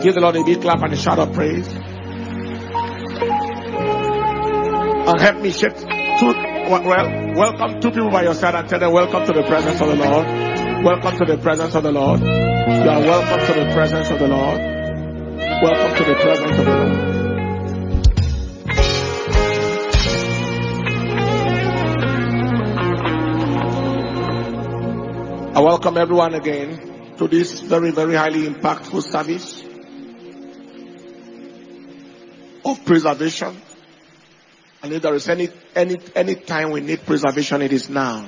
Give the Lord a big clap and a shout of praise. And help me shake welcome two people by your side and tell them welcome to the presence of the Lord. Welcome to the presence of the Lord. You are welcome to the presence of the Lord. Welcome to the presence of the Lord. I welcome everyone again to this very, very highly impactful service of preservation. And if there is any time we need preservation, it is now.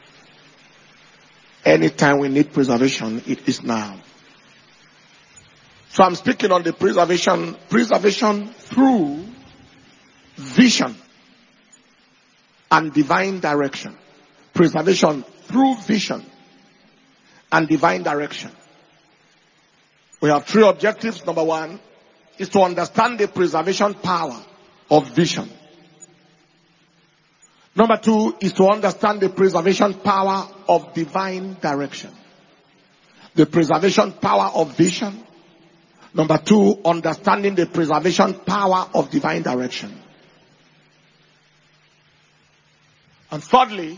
Anytime we need preservation, it is now. So I'm speaking on the preservation through vision and divine direction. Preservation through vision and divine direction. We have three objectives. Number one is to understand the preservation power of vision. Number two is to understand the preservation power of divine direction. The preservation power of vision. Number two, understanding the preservation power of divine direction. And thirdly,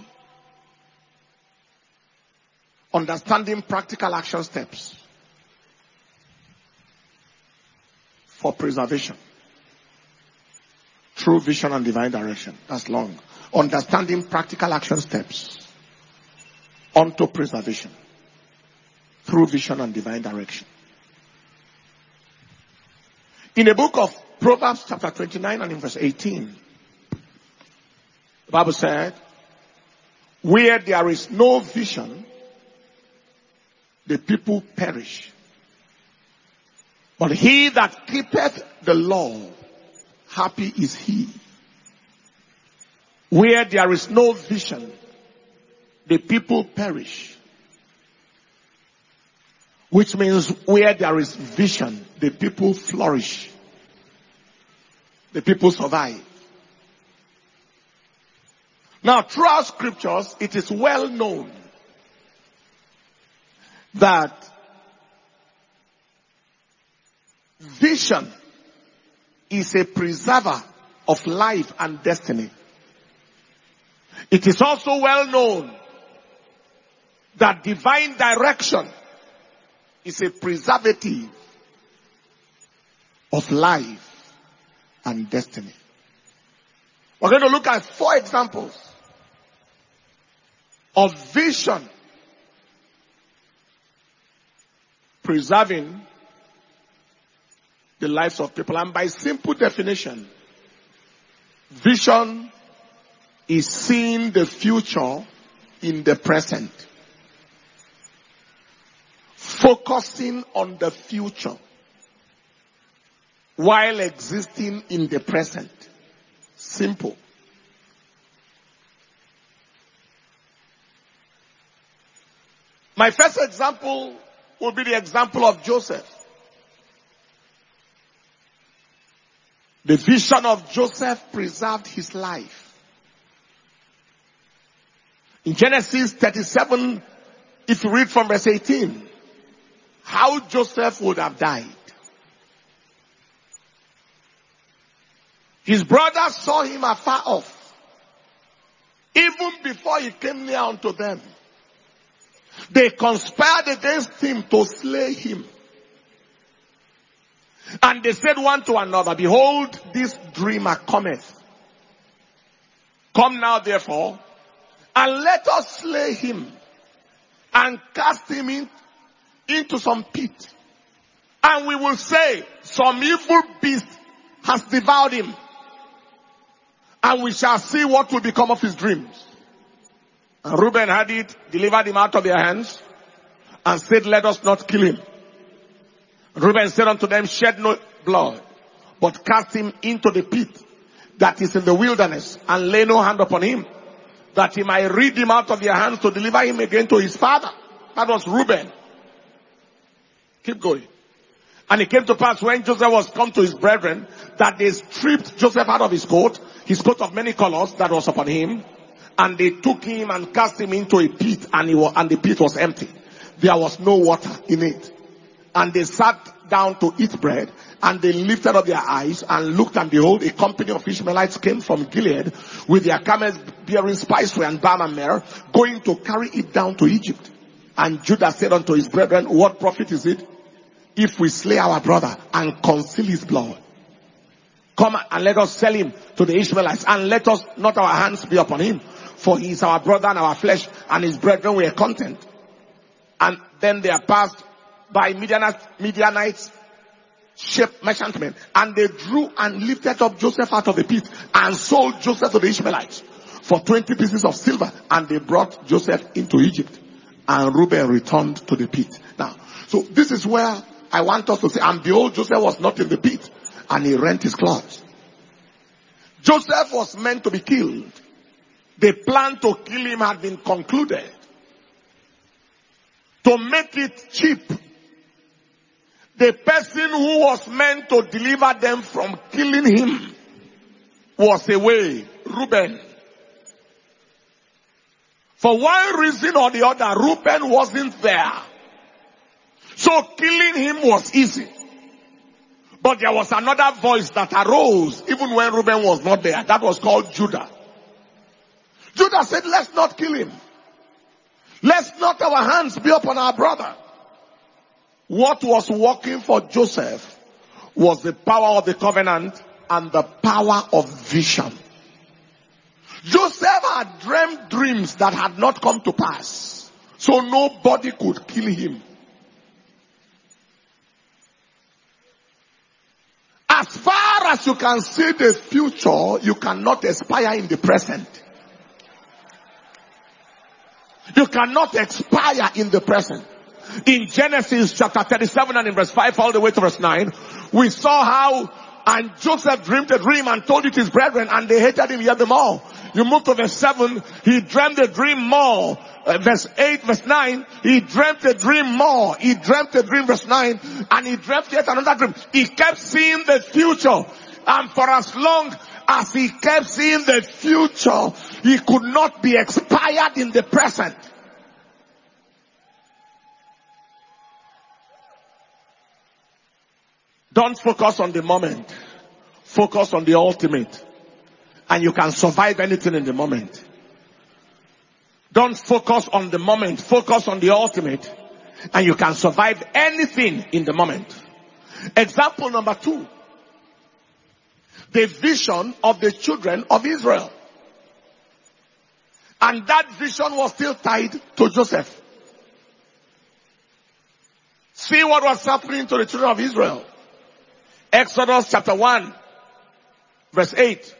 understanding practical action steps for preservation through vision and divine direction. That's long. Understanding practical action steps unto preservation through vision and divine direction. In the book of Proverbs chapter 29 and in verse 18, the Bible said, where there is no vision, the people perish. But he that keepeth the law, happy is he. Where there is no vision, the people perish. Which means where there is vision, the people flourish. The people survive. Now, throughout scriptures, it is well known that vision is a preserver of life and destiny. It is also well known that divine direction is a preservative of life and destiny. We're going to look at 4 examples of vision preserving the lives of people. And by simple definition, vision is seeing the future in the present. Focusing on the future while existing in the present. Simple. My first example will be the example of Joseph. The vision of Joseph preserved his life. In Genesis 37, if you read from verse 18, how Joseph would have died. His brothers saw him afar off, even before he came near unto them. They conspired against him to slay him. And they said one to another, behold, this dreamer cometh. Come now therefore, and let us slay him, and cast him into some pit. And we will say, some evil beast has devoured him. And we shall see what will become of his dreams. And Reuben had it, delivered him out of their hands, and said, let us not kill him. Reuben said unto them, shed no blood, but cast him into the pit that is in the wilderness, and lay no hand upon him, that he might rid him out of their hands to deliver him again to his father. That was Reuben. Keep going. And it came to pass when Joseph was come to his brethren, that they stripped Joseph out of his coat of many colors that was upon him, and they took him and cast him into a pit, and the pit was empty. There was no water in it. And they sat down to eat bread, and they lifted up their eyes and looked, and behold, a company of Ishmaelites came from Gilead with their camels bearing spicery and balm and myrrh, going to carry it down to Egypt. And Judah said unto his brethren, what profit is it if we slay our brother and conceal his blood? Come and let us sell him to the Ishmaelites, and let us not our hands be upon him, for he is our brother and our flesh, and his brethren were content. And then they passed by Midianites, merchantmen, and they drew and lifted up Joseph out of the pit and sold Joseph to the Ishmaelites for 20 pieces of silver, and they brought Joseph into Egypt, and Reuben returned to the pit. Now, so this is where I want us to say, and behold, Joseph was not in the pit, and he rent his clothes. Joseph was meant to be killed. The plan to kill him had been concluded. To make it cheap, the person who was meant to deliver them from killing him was away, Reuben. For one reason or the other, Reuben wasn't there. So killing him was easy. But there was another voice that arose even when Reuben was not there. That was called Judah. Judah said, let's not kill him. Let's not our hands be upon our brother. What was working for Joseph was the power of the covenant and the power of vision. Joseph had dreamed dreams that had not come to pass, so nobody could kill him. As far as you can see the future, you cannot aspire in the present. You cannot expire in the present. In Genesis chapter 37 and in verse 5 all the way to verse 9, we saw how, and Joseph dreamed a dream and told it to his brethren, and they hated him yet the more. You move to verse 7, he dreamed a dream more. Verse 8, verse 9, he dreamt a dream more. He dreamt a dream, verse 9, and he dreamt yet another dream. He kept seeing the future. And for as long as he kept seeing the future, he could not be expired in the present. Don't focus on the moment. Focus on the ultimate. And you can survive anything in the moment. Don't focus on the moment. Focus on the ultimate. And you can survive anything in the moment. Example number 2. The vision of the children of Israel. And that vision was still tied to Joseph. See what was happening to the children of Israel. Exodus chapter 1, verse 8.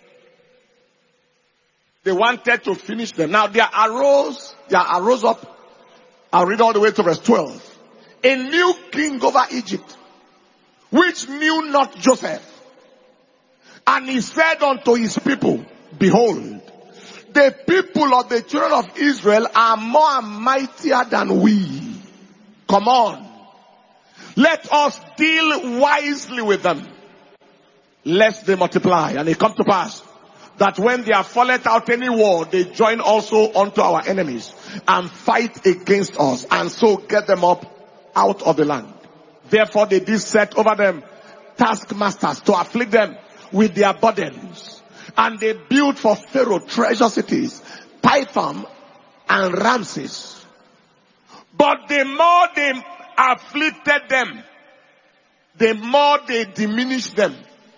They wanted to finish them. Now there arose up, I'll read all the way to verse 12. A new king over Egypt, which knew not Joseph. And he said unto his people, behold, the people of the children of Israel are more mightier than we. Come on. Let us deal wisely with them, lest they multiply. And it come to pass that when there falleth out any war, they join also unto our enemies and fight against us, and so get them up out of the land. Therefore they did set over them taskmasters to afflict them with their burdens. And they built for Pharaoh treasure cities, Pithom and Ramses. But the more they afflicted them, the more they diminished them.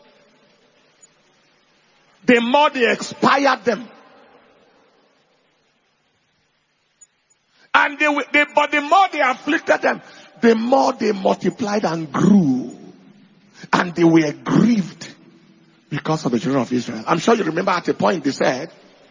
The more they expired them. And but the more they afflicted them, the more they multiplied and grew. And they were grieved because of the children of Israel. I'm sure you remember at a point they said,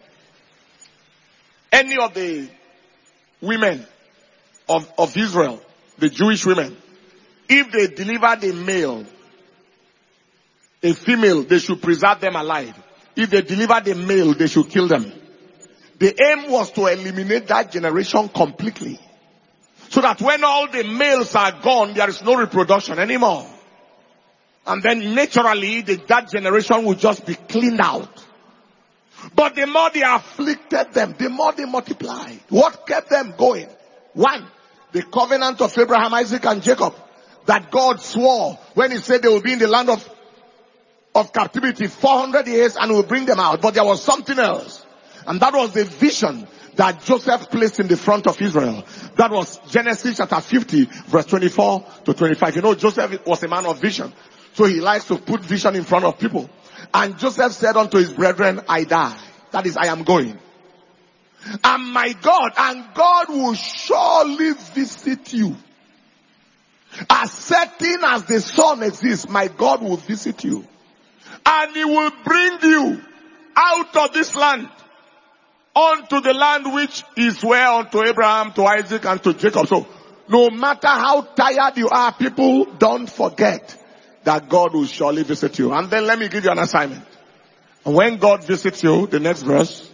any of the women of Israel, the Jewish women, if they delivered a male, a female, they should preserve them alive. If they delivered a male, they should kill them. The aim was to eliminate that generation completely. So that when all the males are gone, there is no reproduction anymore. And then naturally, that generation will just be cleaned out. But the more they afflicted them, the more they multiplied. What kept them going? 1, the covenant of Abraham, Isaac, and Jacob. that God swore when he said they will be in the land of captivity 400 years and will bring them out. But there was something else. And that was the vision that Joseph placed in the front of Israel. That was Genesis chapter 50 verse 24 to 25. You know, Joseph was a man of vision. So he likes to put vision in front of people. And Joseph said unto his brethren, I die. That is, I am going. And my God, and God will surely visit you. As certain as the sun exists, my God will visit you. And he will bring you out of this land unto the land which is where unto Abraham, to Isaac, and to Jacob. So, no matter how tired you are, people, don't forget that God will surely visit you. And then let me give you an assignment. And when God visits you, the next verse,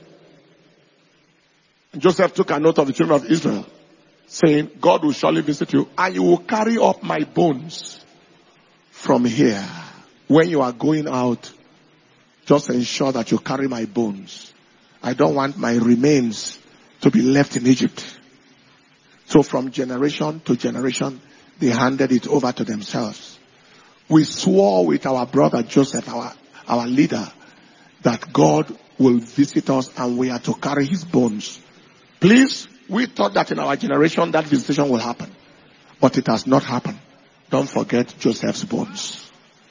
Joseph took a note of the children of Israel, saying, God will surely visit you, and you will carry up my bones from here. When you are going out, just ensure that you carry my bones. I don't want my remains to be left in Egypt. So from generation to generation, they handed it over to themselves. We swore with our brother Joseph, our leader, that God will visit us and we are to carry his bones. Please, we thought that in our generation that visitation will happen. But it has not happened. Don't forget Joseph's bones.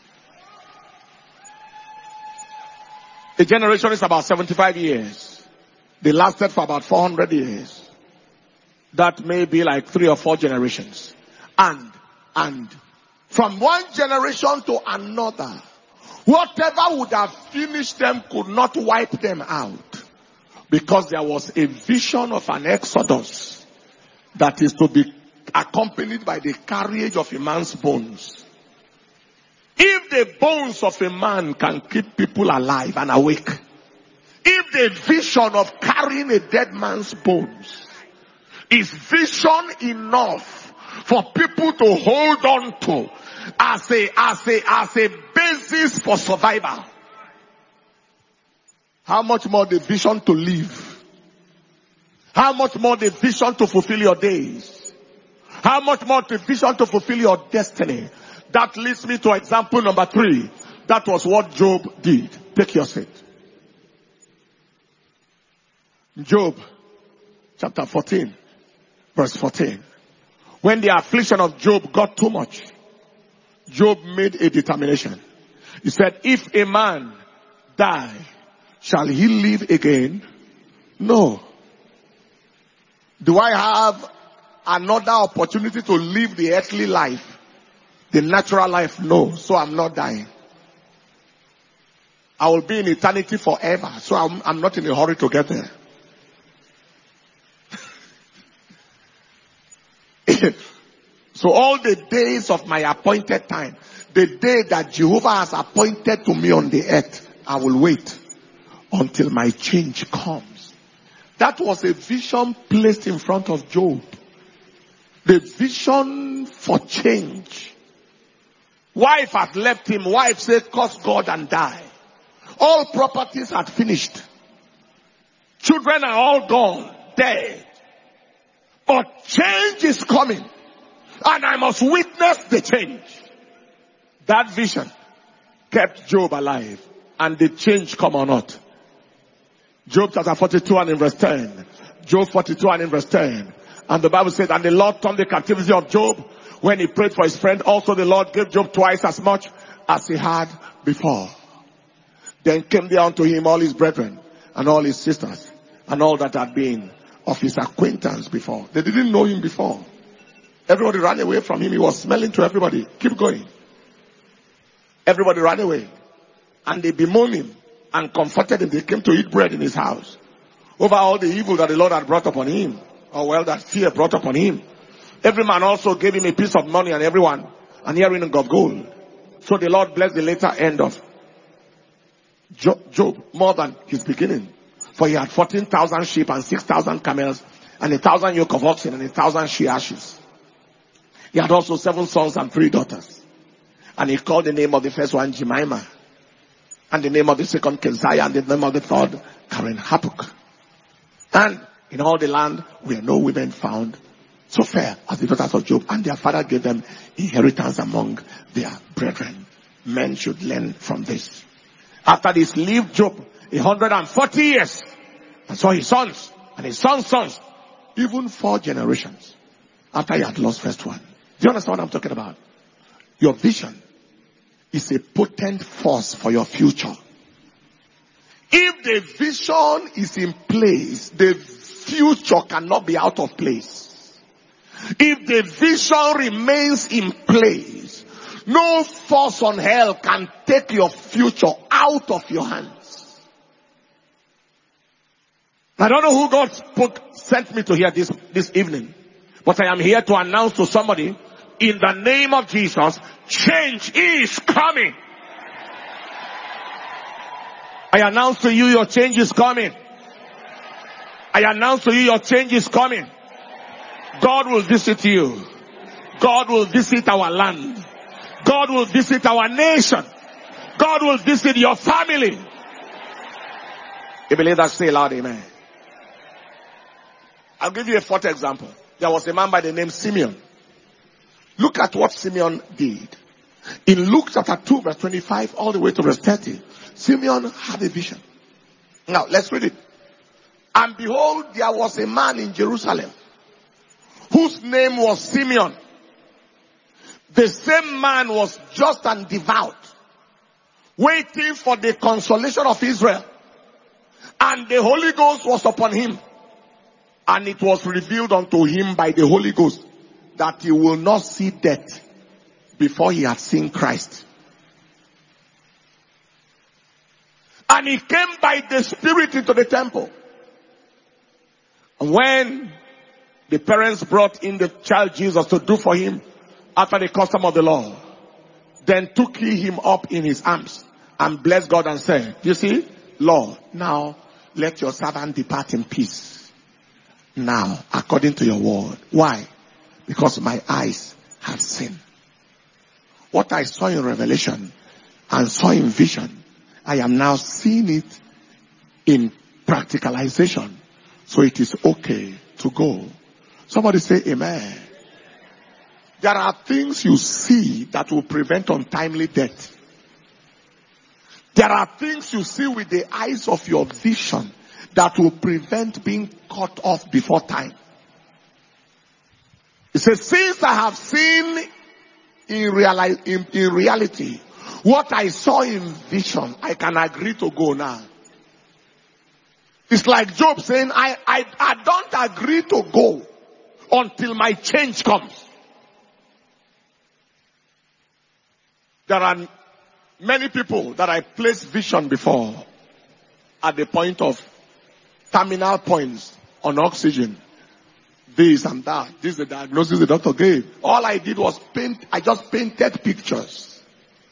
A generation is about 75 years. They lasted for about 400 years. That may be like 3 or 4 generations. And from one generation to another, whatever would have finished them could not wipe them out. Because there was a vision of an exodus that is to be accompanied by the carriage of a man's bones. If the bones of a man can keep people alive and awake, if the vision of carrying a dead man's bones is vision enough for people to hold on to as a basis for survival, how much more the vision to live? How much more the vision to fulfill your days? How much more the vision to fulfill your destiny? That leads me to example number 3. That was what Job did. Take your seat. Job chapter 14 verse 14. When the affliction of Job got too much, Job made a determination. He said, if a man die, shall he live again? No. Do I have another opportunity to live the earthly life? The natural life? No. So I'm not dying. I will be in eternity forever. So I'm not in a hurry to get there. So all the days of my appointed time, the day that Jehovah has appointed to me on the earth, I will wait until my change comes. That was a vision placed in front of Job. The vision for change. Wife had left him. Wife said, curse God and die. All properties had finished. Children are all gone, dead. But change is coming. And I must witness the change. That vision kept Job alive. And the change come or not. Job chapter 42 and in verse 10. Job 42 and in verse 10. And the Bible said, and the Lord turned the captivity of Job. When he prayed for his friend, also the Lord gave Job twice as much as he had before. Then came there unto him all his brethren and all his sisters and all that had been of his acquaintance before. They didn't know him before. Everybody ran away from him. He was smelling to everybody. Keep going. Everybody ran away. And they bemoaned him and comforted him. They came to eat bread in his house over all the evil that the Lord had brought upon him. Or well, that fear brought upon him. Every man also gave him a piece of money, and everyone an earring of gold. So the Lord blessed the later end of Job more than his beginning. For he had 14,000 sheep and 6,000 camels and 1,000 yoke of oxen and 1,000 she ashes. He had also 7 sons and 3 daughters. And he called the name of the first one Jemimah, and the name of the second Keziah, and the name of the third Karen Hapuk. And in all the land were no women found so fair as the daughters of Job, and their father gave them inheritance among their brethren. Men should learn from this. After this lived Job 140 years, and saw his sons and his sons' sons, even 4 generations after he had lost first one. Do you understand what I'm talking about? Your vision is a potent force for your future. If the vision is in place, the future cannot be out of place. If the vision remains in place, no force on hell can take your future out of your hands. I don't know who God sent me to hear this evening, but I am here to announce to somebody, in the name of Jesus, change is coming. I announce to you, your change is coming. I announce to you, your change is coming. God will visit you. God will visit our land. God will visit our nation. God will visit your family. You believe that? Say loud, amen. I'll give you a 4th example. There was a man by the name Simeon. Look at what Simeon did. In Luke chapter 2 verse 25 all the way to verse 30, Simeon had a vision. Now let's read it. And behold, there was a man in Jerusalem whose name was Simeon. The same man was just and devout, waiting for the consolation of Israel. And the Holy Ghost was upon him. And it was revealed unto him by the Holy Ghost that he will not see death before he had seen Christ. And he came by the Spirit into the temple. And when the parents brought in the child Jesus to do for him after the custom of the law, then took he him up in his arms and blessed God and said, you see, Lord, now let your servant depart in peace. Now, according to your word. Why? Because my eyes have seen. What I saw in Revelation and saw in vision, I am now seeing it in practicalization. So it is okay to go. Somebody say amen. There are things you see that will prevent untimely death. There are things you see with the eyes of your vision that will prevent being cut off before time. It says, since I have seen in reality what I saw in vision, I can agree to go now. It's like Job saying, I don't agree to go until my change comes. There are many people that I placed vision before at the point of terminal points on oxygen. This and that. This is the diagnosis the doctor gave. All I did was paint. I just painted pictures.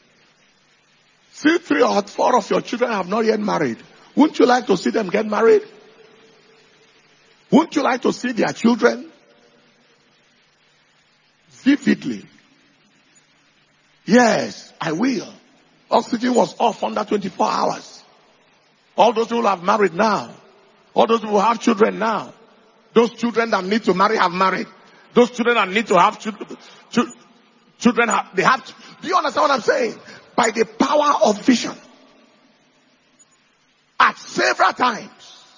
See, 3 or 4 of your children have not yet married. Wouldn't you like to see them get married? Wouldn't you like to see their children? Vividly. Yes, I will. Oxygen was off under 24 hours. All those who have married now. All those who have children now. Those children that need to marry have married. Those children that need to have children have, they have. Do you understand what I'm saying? By the power of vision. At several times.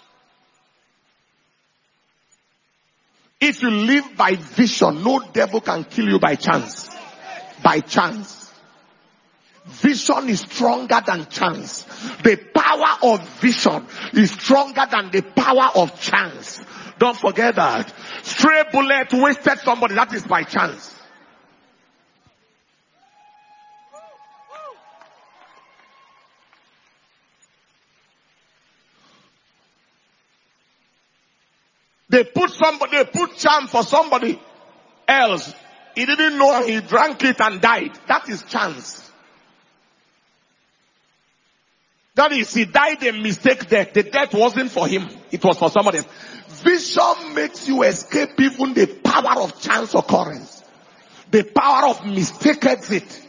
If you live by vision, no devil can kill you by chance. By chance. Vision is stronger than chance. The power of vision is stronger than the power of chance. Don't forget that. Stray bullet wasted somebody, that is by chance. They put charm for somebody else. He didn't know, he drank it and died. That is chance. That is, he died a mistake death. The death wasn't for him. It was for somebody else. Vision makes you escape even the power of chance occurrence. The power of mistake exit.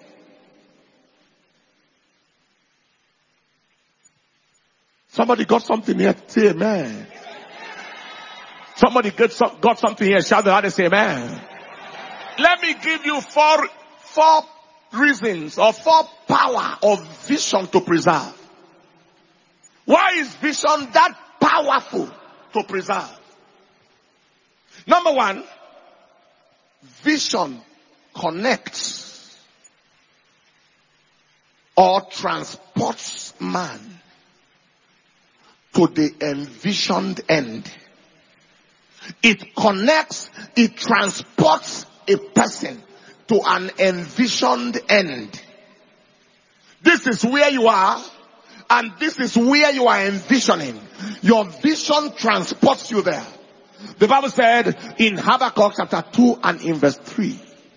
Somebody got something here. Say amen. Somebody got something here. Shout the loudest amen. Let me give you four reasons or four power of vision to preserve. Why is vision that powerful to preserve? Number one, vision connects or transports man to the envisioned end. It connects, it transports a person to an envisioned end. This is where you are, and this is where you are envisioning. Your vision transports you there. The Bible said in Habakkuk chapter 2 and in verse 3.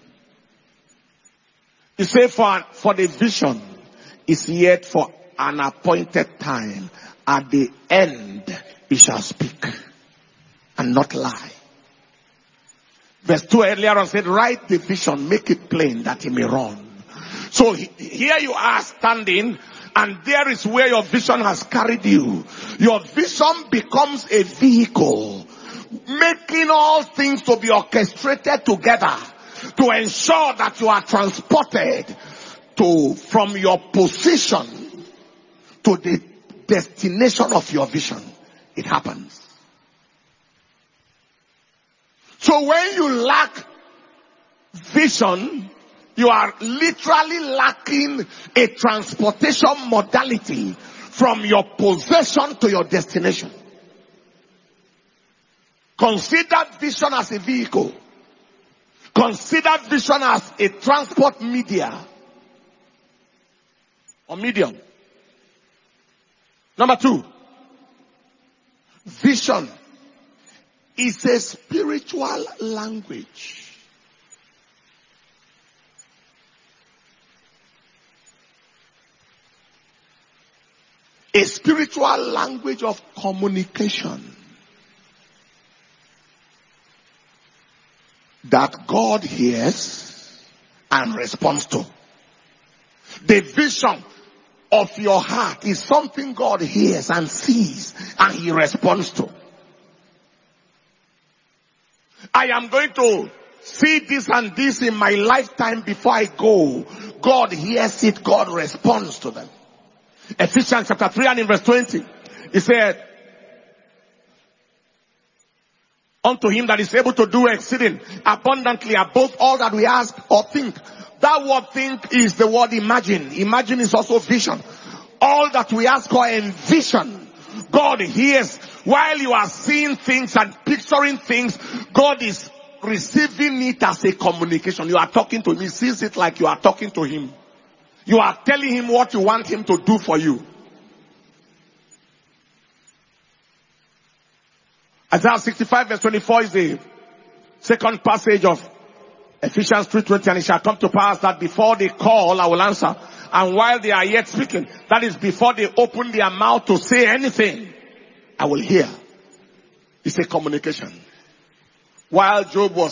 It said, for the vision is yet for an appointed time. At the end he shall speak and not lie. Verse 2 earlier on said, write the vision, make it plain that he may run. So here you are standing, and there is where your vision has carried you. Your vision becomes a vehicle, making all things to be orchestrated together to ensure that you are transported from your position to the destination of your vision. It happens. So when you lack vision, you are literally lacking a transportation modality from your possession to your destination. Consider vision as a vehicle. Consider vision as a transport media or medium. Number two, vision is a spiritual language. A spiritual language of communication that God hears and responds to. The vision of your heart is something God hears and sees and he responds to. I am going to see this and this in my lifetime before I go. God hears it, God responds to them. Ephesians chapter 3 and in verse 20, he said, unto him that is able to do exceeding abundantly above all that we ask or think. That word think is the word imagine. Imagine is also vision. All that we ask or envision, God hears. While you are seeing things and picturing things, God is receiving it as a communication. You are talking to him. He sees it like you are talking to him. You are telling him what you want him to do for you. Isaiah 65 verse 24 is the second passage of Ephesians 3:20. And it shall come to pass that before they call, I will answer. And while they are yet speaking, that is before they open their mouth to say anything, I will hear. It's a communication. While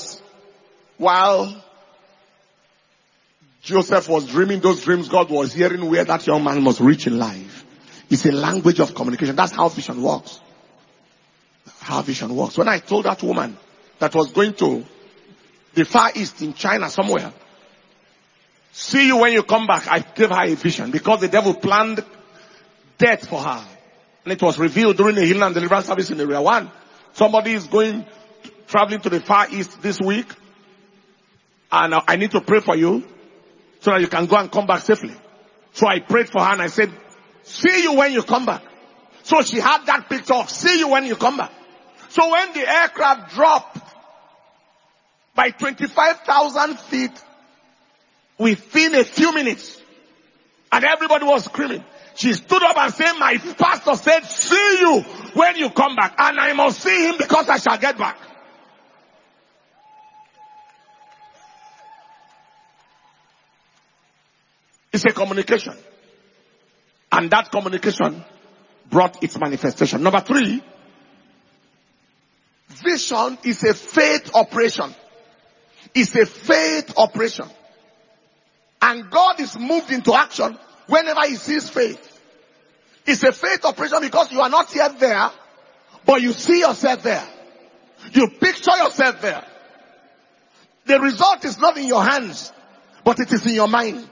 Joseph was dreaming those dreams, God was hearing where that young man must reach in life. It's a language of communication. That's how vision works. How vision works. When I told that woman that was going to the Far East in China somewhere, see you when you come back, I gave her a vision because the devil planned death for her. And it was revealed during the healing and deliverance service in Area 1. Somebody is traveling to the Far East this week. And I need to pray for you so that you can go and come back safely. So I prayed for her and I said, see you when you come back. So she had that picture of see you when you come back. So when the aircraft dropped by 25,000 feet within a few minutes and everybody was screaming, she stood up and said, my pastor said, see you when you come back. And I must see him because I shall get back. It's a communication. And that communication brought its manifestation. Number 3, vision is a faith operation. It's a faith operation. And God is moved into action whenever he sees faith. It's a faith operation because you are not yet there, but you see yourself there. You picture yourself there. The result is not in your hands, but it is in your mind.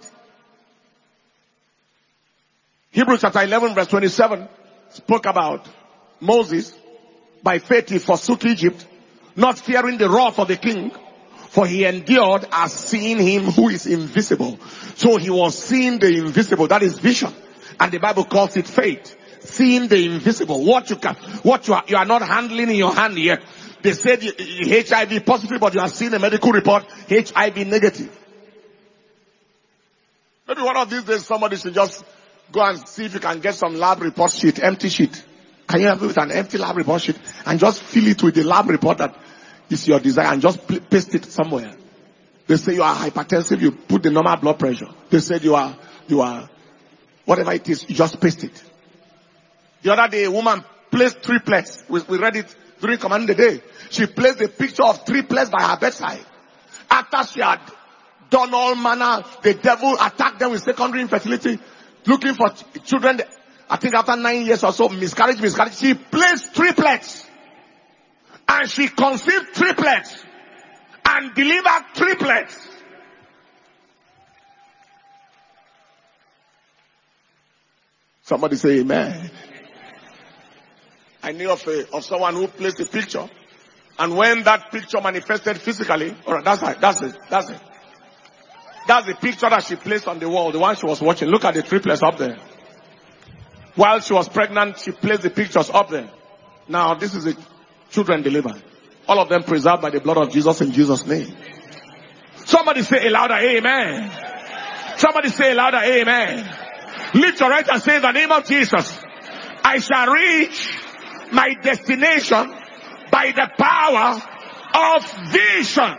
Hebrews chapter 11 verse 27 spoke about Moses. By faith he forsook Egypt, not fearing the wrath of the king, for he endured as seeing him who is invisible. So he was seeing the invisible. That is vision. And the Bible calls it faith. Seeing the invisible. What you are not handling in your hand yet. They said HIV positive, but you have seen a medical report, HIV negative. Maybe one of these days somebody should just go and see if you can get some lab report sheet, empty sheet. Can you help me with an empty lab report sheet and just fill it with the lab report that is your desire and just paste it somewhere? They say you are hypertensive, you put the normal blood pressure. They said you are, whatever it is, you just paste it. The other day a woman placed triplets. We read it during command the day. She placed a picture of triplets by her bedside. After she had done all manner, the devil attacked them with secondary infertility, looking for children. I think after 9 years or so, miscarriage. She placed triplets. And she conceived triplets. And delivered triplets. Somebody say amen. I knew of someone who placed a picture. And when that picture manifested physically, alright, that's it. That's the picture that she placed on the wall, the one she was watching. Look at the triplets up there. While she was pregnant, she placed the pictures up there. Now, this is the children delivered. All of them preserved by the blood of Jesus in Jesus' name. Somebody say a louder amen. Somebody say a louder amen. Lift your right and say in the name of Jesus, I shall reach my destination by the power of vision.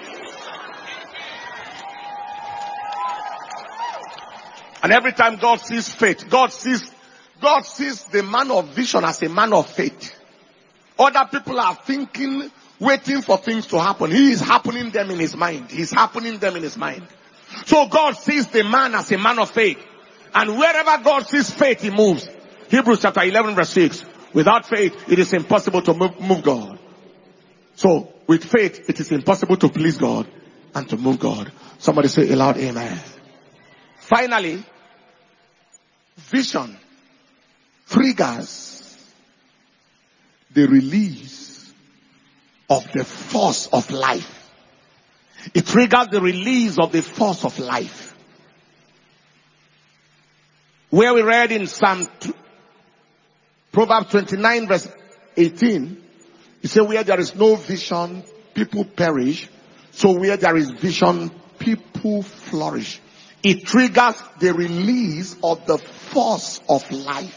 And every time God sees faith, God sees the man of vision as a man of faith. Other people are thinking, waiting for things to happen. He is happening them in his mind. He's happening them in his mind. So God sees the man as a man of faith. And wherever God sees faith, he moves. Hebrews chapter 11 verse 6. Without faith, it is impossible to move God. So, with faith, it is impossible to please God and to move God. Somebody say a loud amen. Finally, vision triggers the release of the force of life. It triggers the release of the force of life. Where we read in Proverbs 29 verse 18, it says where there is no vision, people perish. So where there is vision, people flourish. It triggers the release of the force of life.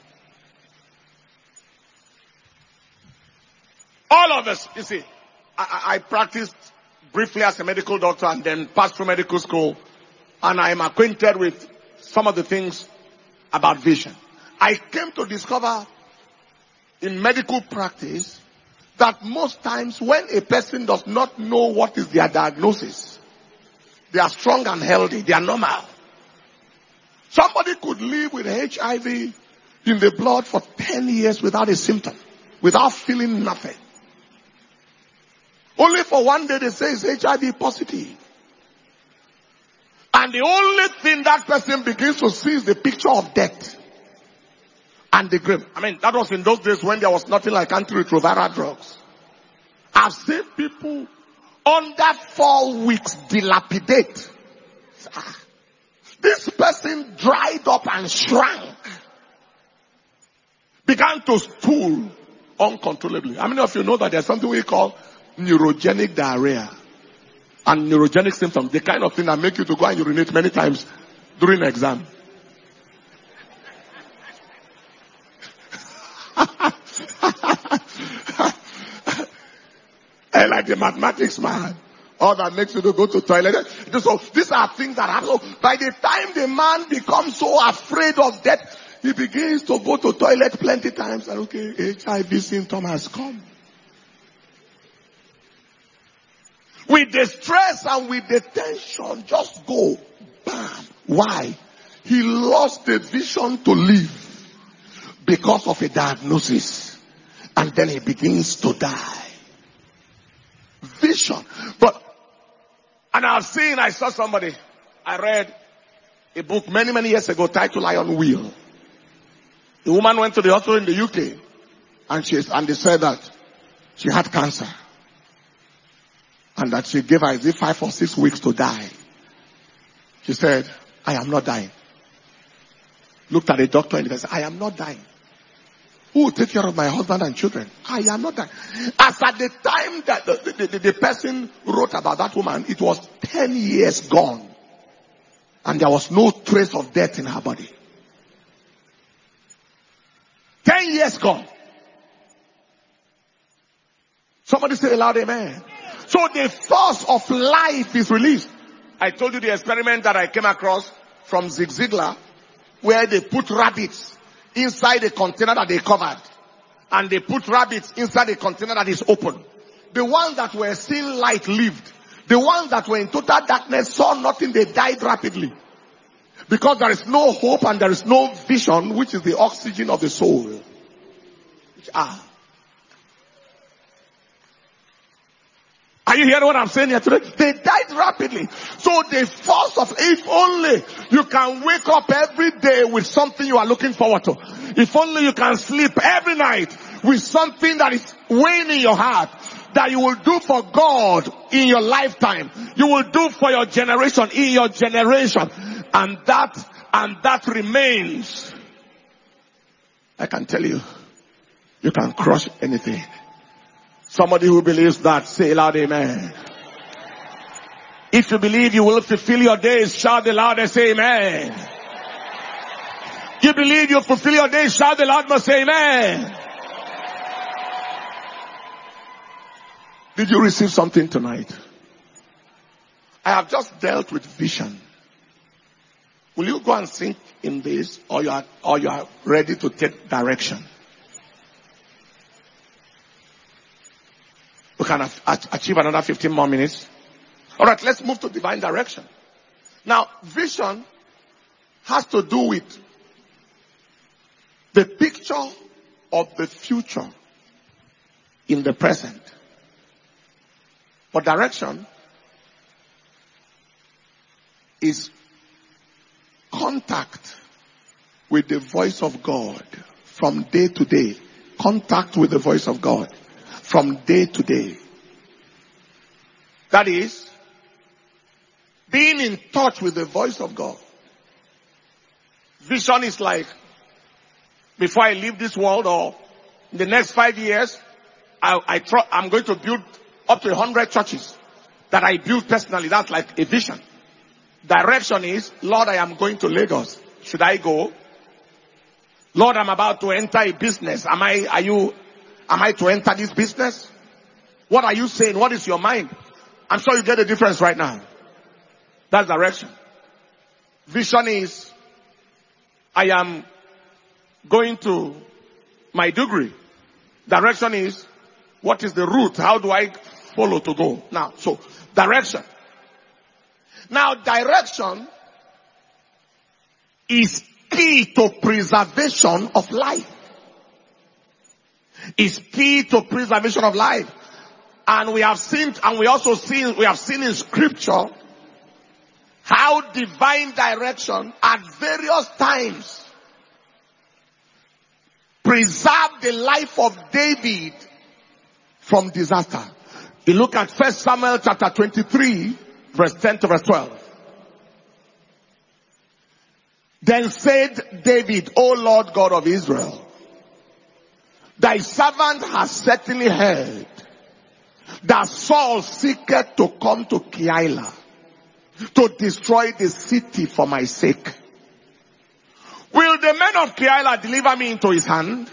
All of us, you see, I practiced briefly as a medical doctor and then passed through medical school, and I am acquainted with some of the things about vision. I came to discover in medical practice that most times when a person does not know what is their diagnosis, they are strong and healthy, they are normal. Somebody could live with HIV in the blood for 10 years without a symptom, without feeling nothing. Only for one day they say it's HIV positive. And the only thing that person begins to see is the picture of death and the grave. I mean, that was in those days when there was nothing like antiretroviral drugs. I've seen people under 4 weeks dilapidate. This person dried up and shrank. Began to stool uncontrollably. How many of you know that there's something we call neurogenic diarrhea and neurogenic symptoms? The kind of thing that make you to go and urinate many times during an exam. And like the mathematics man. All that makes you to go to toilet. So these are things that happen. So by the time the man becomes so afraid of death, he begins to go to toilet plenty times. And okay, HIV symptom has come. With the stress and with the tension, just go. Bam. Why? He lost the vision to live because of a diagnosis. And then he begins to die. vision. I saw somebody, I read a book many, many years ago titled Iron Will. The woman went to the hospital in the UK and they said that she had cancer. And that she gave her 5 or 6 weeks to die. She said, I am not dying. Looked at the doctor and said, I am not dying. Who will take care of my husband and children? I am not dying. As at the time that the person wrote about that woman, it was 10 years gone. And there was no trace of death in her body. 10 years gone. Somebody say aloud, amen. So the force of life is released. I told you the experiment that I came across from Zig Ziglar, where they put rabbits inside a container that they covered. And they put rabbits inside a container that is open. The ones that were seeing light lived. The ones that were in total darkness saw nothing, they died rapidly. Because there is no hope and there is no vision, which is the oxygen of the soul. Are you hearing what I'm saying here today? They died rapidly. So the force of, if only you can wake up every day with something you are looking forward to. If only you can sleep every night with something that is weighing in your heart, that you will do for God in your lifetime. You will do for your generation in your generation. And that remains. I can tell you, you can crush anything. Somebody who believes that, say loud amen. If you believe you will fulfill your days, shout the loudest, say amen. You believe you'll fulfill your days, shout the loudest, say amen. Did you receive something tonight? I have just dealt with vision. Will you go and think in this, or you are ready to take direction? We can achieve another 15 more minutes. All right, let's move to divine direction. Now, vision has to do with the picture of the future in the present. But direction is contact with the voice of God from day to day. Contact with the voice of God from day to day. That is, being in touch with the voice of God. Vision is like, before I leave this world, or in the next 5 years, I'm going to build up to 100 churches that I build personally. That's like a vision. Direction is, Lord, I am going to Lagos. Should I go? Lord, I'm about to enter a business. Am I to enter this business? What are you saying? What is your mind? I'm sure you get the difference right now. That's direction. Vision is, I am going to Maiduguri. Direction is, what is the route? How do I follow to go? Now, so direction. Now, direction is key to preservation of life. Is key to preservation of life. And we have seen in scripture how divine direction at various times preserved the life of David from disaster. You look at 1 Samuel chapter 23, verse 10 to verse 12. Then said David, O Lord God of Israel, thy servant has certainly heard that Saul seeketh to come to Keilah to destroy the city for my sake. Will the men of Keilah deliver me into his hand?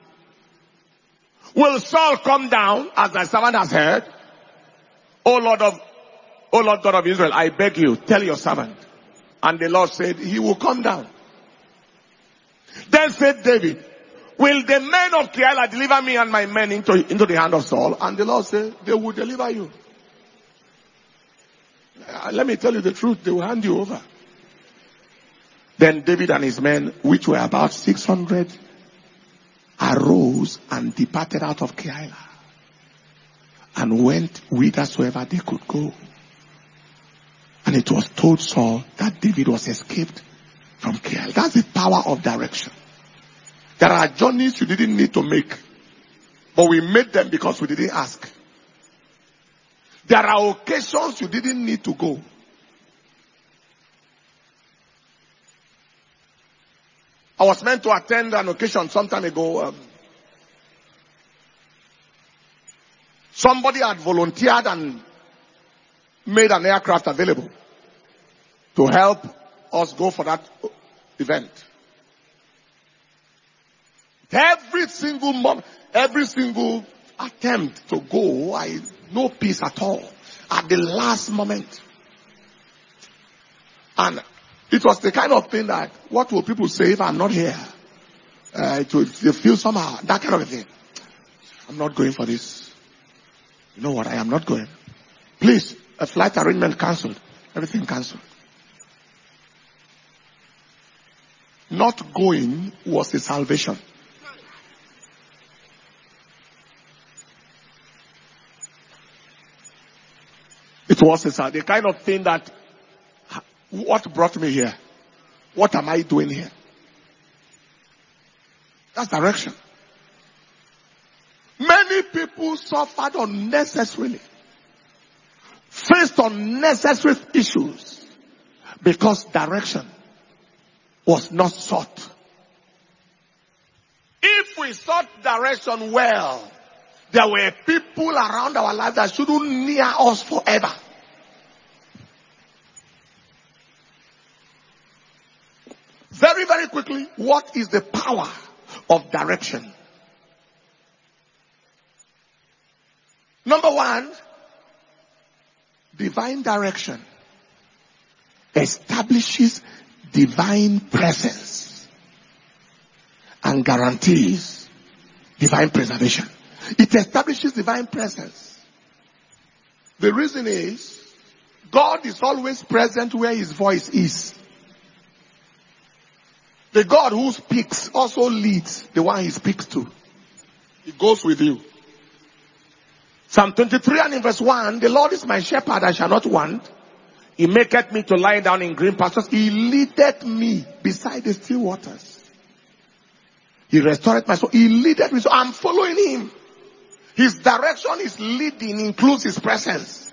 Will Saul come down as thy servant has heard? O Lord God of Israel, I beg you, tell your servant. And the Lord said, he will come down. Then said David, will the men of Keilah deliver me and my men into the hand of Saul? And the Lord said, they will deliver you. Let me tell you the truth, they will hand you over. Then David and his men, which were about 600, arose and departed out of Keilah. and went whithersoever they could go. And it was told Saul that David was escaped from Keilah. That's the power of direction. There are journeys you didn't need to make, but we made them because we didn't ask. There are occasions you didn't need to go. I was meant to attend an occasion some time ago. Somebody had volunteered and made an aircraft available to help us go for that event. Every single moment, every single attempt to go, no peace at all. At the last moment. And it was the kind of thing that, what will people say if I'm not here? They feel somehow, that kind of a thing. I'm not going for this. You know what? I am not going. Please, a flight arrangement cancelled. Everything cancelled. Not going was the salvation. It was the kind of thing that, what brought me here? What am I doing here? That's direction. Many people suffered unnecessarily, faced unnecessary issues because direction was not sought. If we sought direction well, there were people around our life that shouldn't near us forever. Very, very quickly, what is the power of direction? Number one, divine direction establishes divine presence and guarantees divine preservation. It establishes divine presence. The reason is, God is always present where his voice is. The God who speaks also leads the one he speaks to. He goes with you. Psalm 23 and in verse 1, the Lord is my shepherd, I shall not want. He maketh me to lie down in green pastures. He leadeth me beside the still waters. He restored my soul. He leadeth me. So I'm following him. His direction is leading, includes his presence.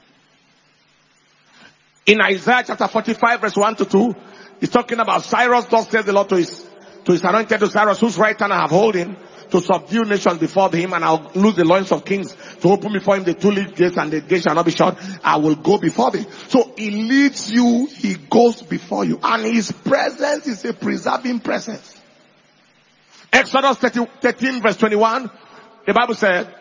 In Isaiah chapter 45 verse 1 to 2, he's talking about Cyrus, thus says the Lord to his anointed, to Cyrus, whose right hand I have holding, to subdue nations before him, and I'll loose the loins of kings, to open before him the two lead gates, and the gates shall not be shut. I will go before thee. So he leads you, he goes before you, and his presence is a preserving presence. Exodus 13 verse 21, the Bible said,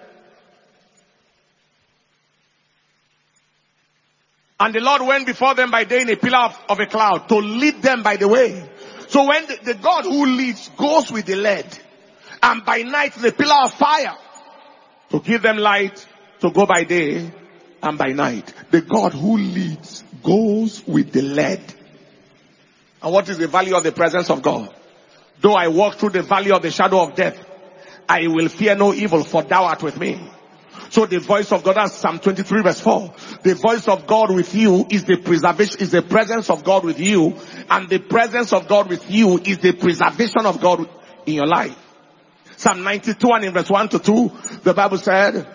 and the Lord went before them by day in a pillar of a cloud to lead them by the way. So when the God who leads goes with the led, and by night the pillar of fire to give them light to go by day and by night. The God who leads goes with the led. And what is the value of the presence of God? Though I walk through the valley of the shadow of death, I will fear no evil, for thou art with me. So the voice of God, that's Psalm 23 verse 4. The voice of God with you is the preservation, is the presence of God with you. And the presence of God with you is the preservation of God in your life. Psalm 92 and in verse 1 to 2, the Bible said,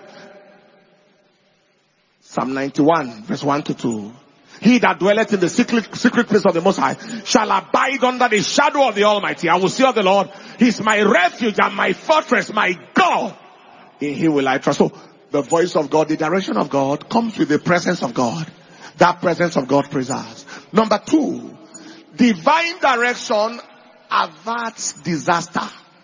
Psalm 91 verse 1 to 2, he that dwelleth in the secret place of the Most High shall abide under the shadow of the Almighty. I will say of the Lord, he is my refuge and my fortress, my God. In him will I trust. So the voice of God, the direction of God comes with the presence of God. That presence of God preserves. Number two, divine direction averts disaster.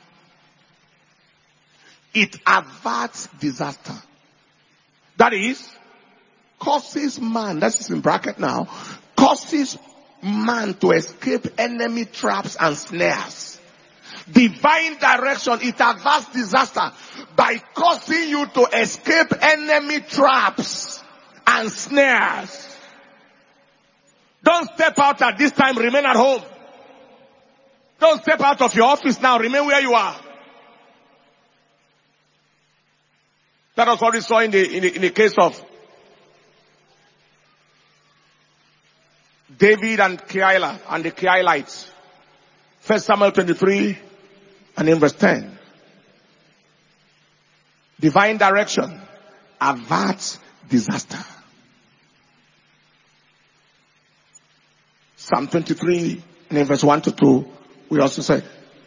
It averts disaster. That is, causes man, that is in bracket now, causes man to escape enemy traps and snares. Divine direction, it averts disaster by causing you to escape enemy traps and snares. Don't step out at this time, remain at home. Don't step out of your office now, remain where you are. That was what we saw in the case of David and Keilah and the Keilites. 1 Samuel 23 and in verse 10. Divine direction averts disaster. Psalm 23 and in verse 1 to 2, we also say,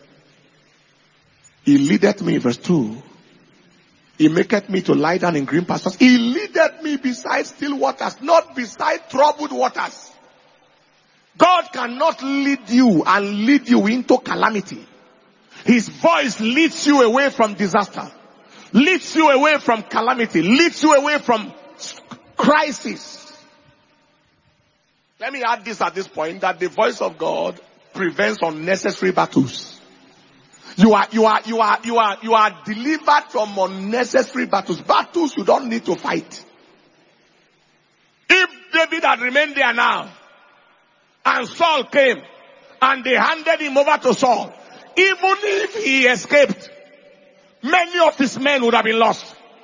He leadeth me, verse 2. He maketh me to lie down in green pastures. He leadeth me beside still waters, not beside troubled waters. God cannot lead you and lead you into calamity. His voice leads you away from disaster, leads you away from calamity, leads you away from crisis. Let me add this at this point, that the voice of God prevents unnecessary battles. You are delivered from unnecessary battles. Battles you don't need to fight. If David had remained there now, and Saul came, and they handed him over to Saul, even if he escaped, many of his men would have been lost.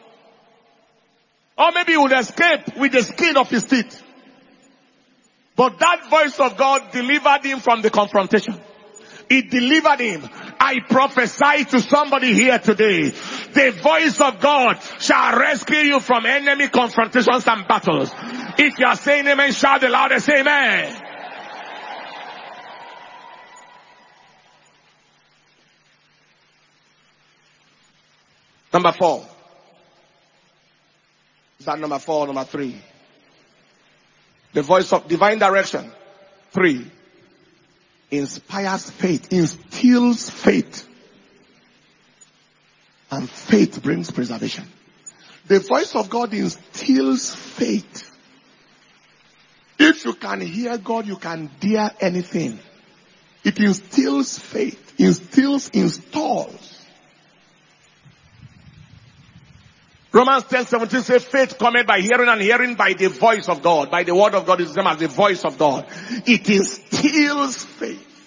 Or maybe he would escape with the skin of his teeth. But that voice of God delivered him from the confrontation. It delivered him. I prophesy to somebody here today, the voice of God shall rescue you from enemy confrontations and battles. If you are saying amen, shout the loudest amen. Number 4. Is that number 4 or number 3? The voice of divine direction. 3. Inspires faith, instills faith. And faith brings preservation. The voice of God instills faith. If you can hear God, you can dare anything. It instills faith, installs. Romans 10:17 says, faith cometh by hearing, and hearing by the voice of God. By the word of God is the same as the voice of God. It instills faith.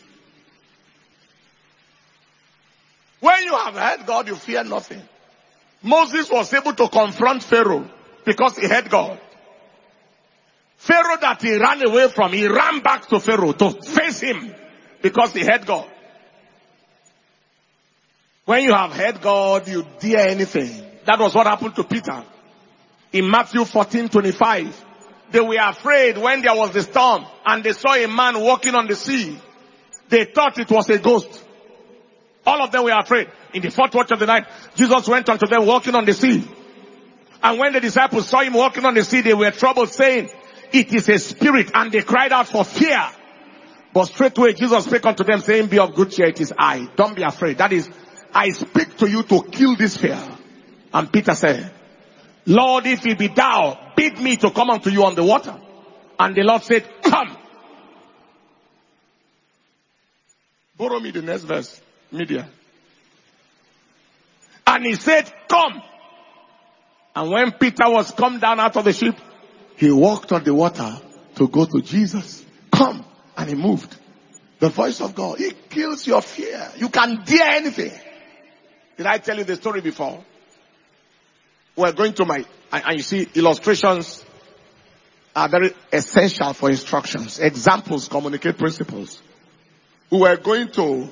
When you have heard God, you fear nothing. Moses was able to confront Pharaoh because he heard God. Pharaoh that he ran away from, he ran back to Pharaoh to face him because he heard God. When you have heard God, you dare anything. That was what happened to Peter. In Matthew 14:25, they were afraid when there was a storm and they saw a man walking on the sea. They thought it was a ghost. All of them were afraid. In the 4th watch of the night, Jesus went unto them walking on the sea. And when the disciples saw him walking on the sea, they were troubled, saying, it is a spirit, and they cried out for fear. But straightway Jesus spake unto them, saying, be of good cheer, it is I. Don't be afraid. That is, I speak to you to kill this fear. And Peter said, Lord, if it be thou, bid me to come unto you on the water. And the Lord said, come. Borrow me the next verse, media. And he said, come. And when Peter was come down out of the ship, he walked on the water to go to Jesus. Come. And he moved. The voice of God, it kills your fear. You can dare anything. Did I tell you the story before? We're going to and you see, illustrations are very essential for instructions. Examples communicate principles. We were going to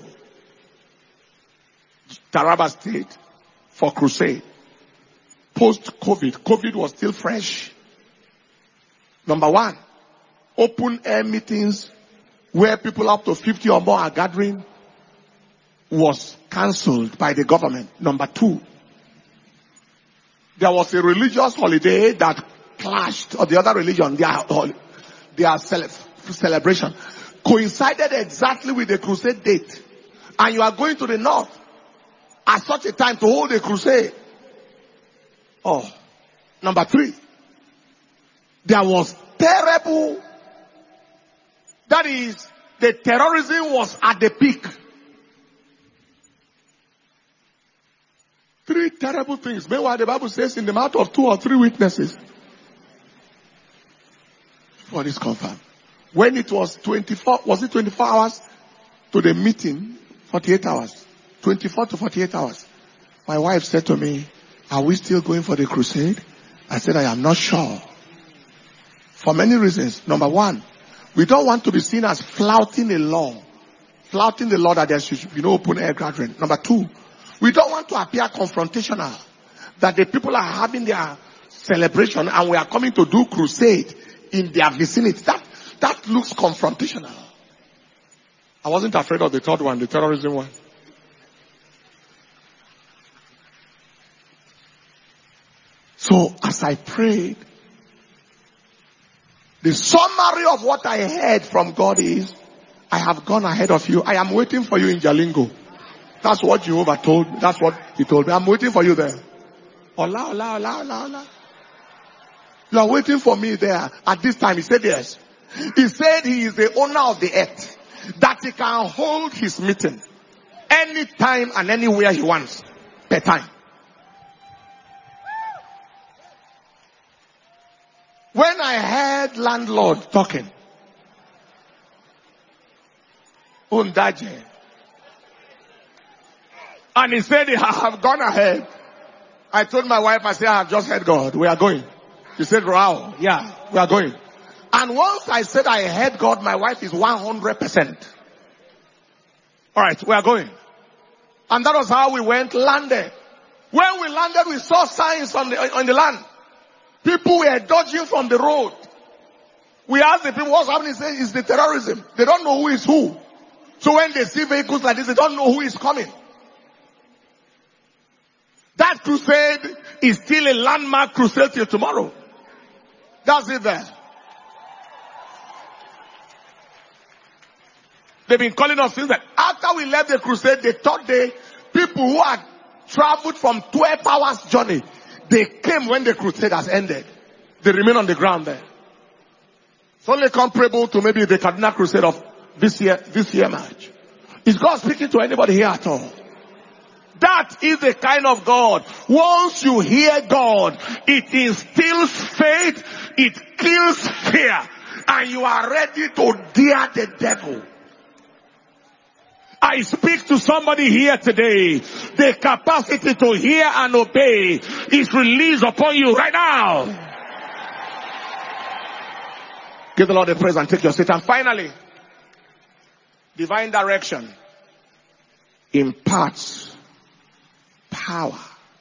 Taraba State for crusade. Post-COVID. COVID was still fresh. Number 1, open air meetings where people up to 50 or more are gathering was cancelled by the government. Number 2, there was a religious holiday that clashed, or the other religion, their celebration coincided exactly with the crusade date. And you are going to the north at such a time to hold a crusade. Oh, number 3, there was terrible, that is, the terrorism was at the peak. 3 terrible things. Meanwhile, the Bible says in the mouth of 2 or 3 witnesses, what is confirmed? When it was 24 hours to the meeting? 48 hours. 24 to 48 hours. My wife said to me, Are we still going for the crusade? I said, I am not sure. For many reasons. Number one, we don't want to be seen as flouting the law. Flouting the law that there should be no open air gathering. Number two, we don't want to appear confrontational. That the people are having their celebration and we are coming to do crusade in their vicinity. That looks confrontational. I wasn't afraid of the third one, the terrorism one. So as I prayed, the summary of what I heard from God is, I have gone ahead of you. I am waiting for you in Jalingo. That's what Jehovah told me. That's what he told me. I'm waiting for you there. Ola, ola, ola, ola, ola. You are waiting for me there at this time. He said yes. He said he is the owner of the earth. That he can hold his meeting anytime and anywhere he wants per time. When I heard landlord talking, Undaje, and he said, I have gone ahead. I told my wife, I said, I have just heard God. We are going. She said, wow, yeah, we are going. And once I said I heard God, my wife is 100%. Alright, we are going. And that was how we went, landed. When we landed, we saw signs on the land. People were dodging from the road. We asked the people what's happening. They say it's the terrorism. They don't know who is who. So when they see vehicles like this, they don't know who is coming. That crusade is still a landmark crusade till tomorrow. That's it there. They've been calling us since that. After we left the crusade, the third day, people who had traveled from 12 hours journey, they came when the crusade has ended. They remain on the ground there. It's only comparable to maybe the Cardinal Crusade of this year March. Is God speaking to anybody here at all? That is the kind of God. Once you hear God, it instills faith, it kills fear, and you are ready to dare the devil. I speak to somebody here today. The capacity to hear and obey is released upon you right now. Give the Lord a praise and take your seat. And finally, divine direction imparts power.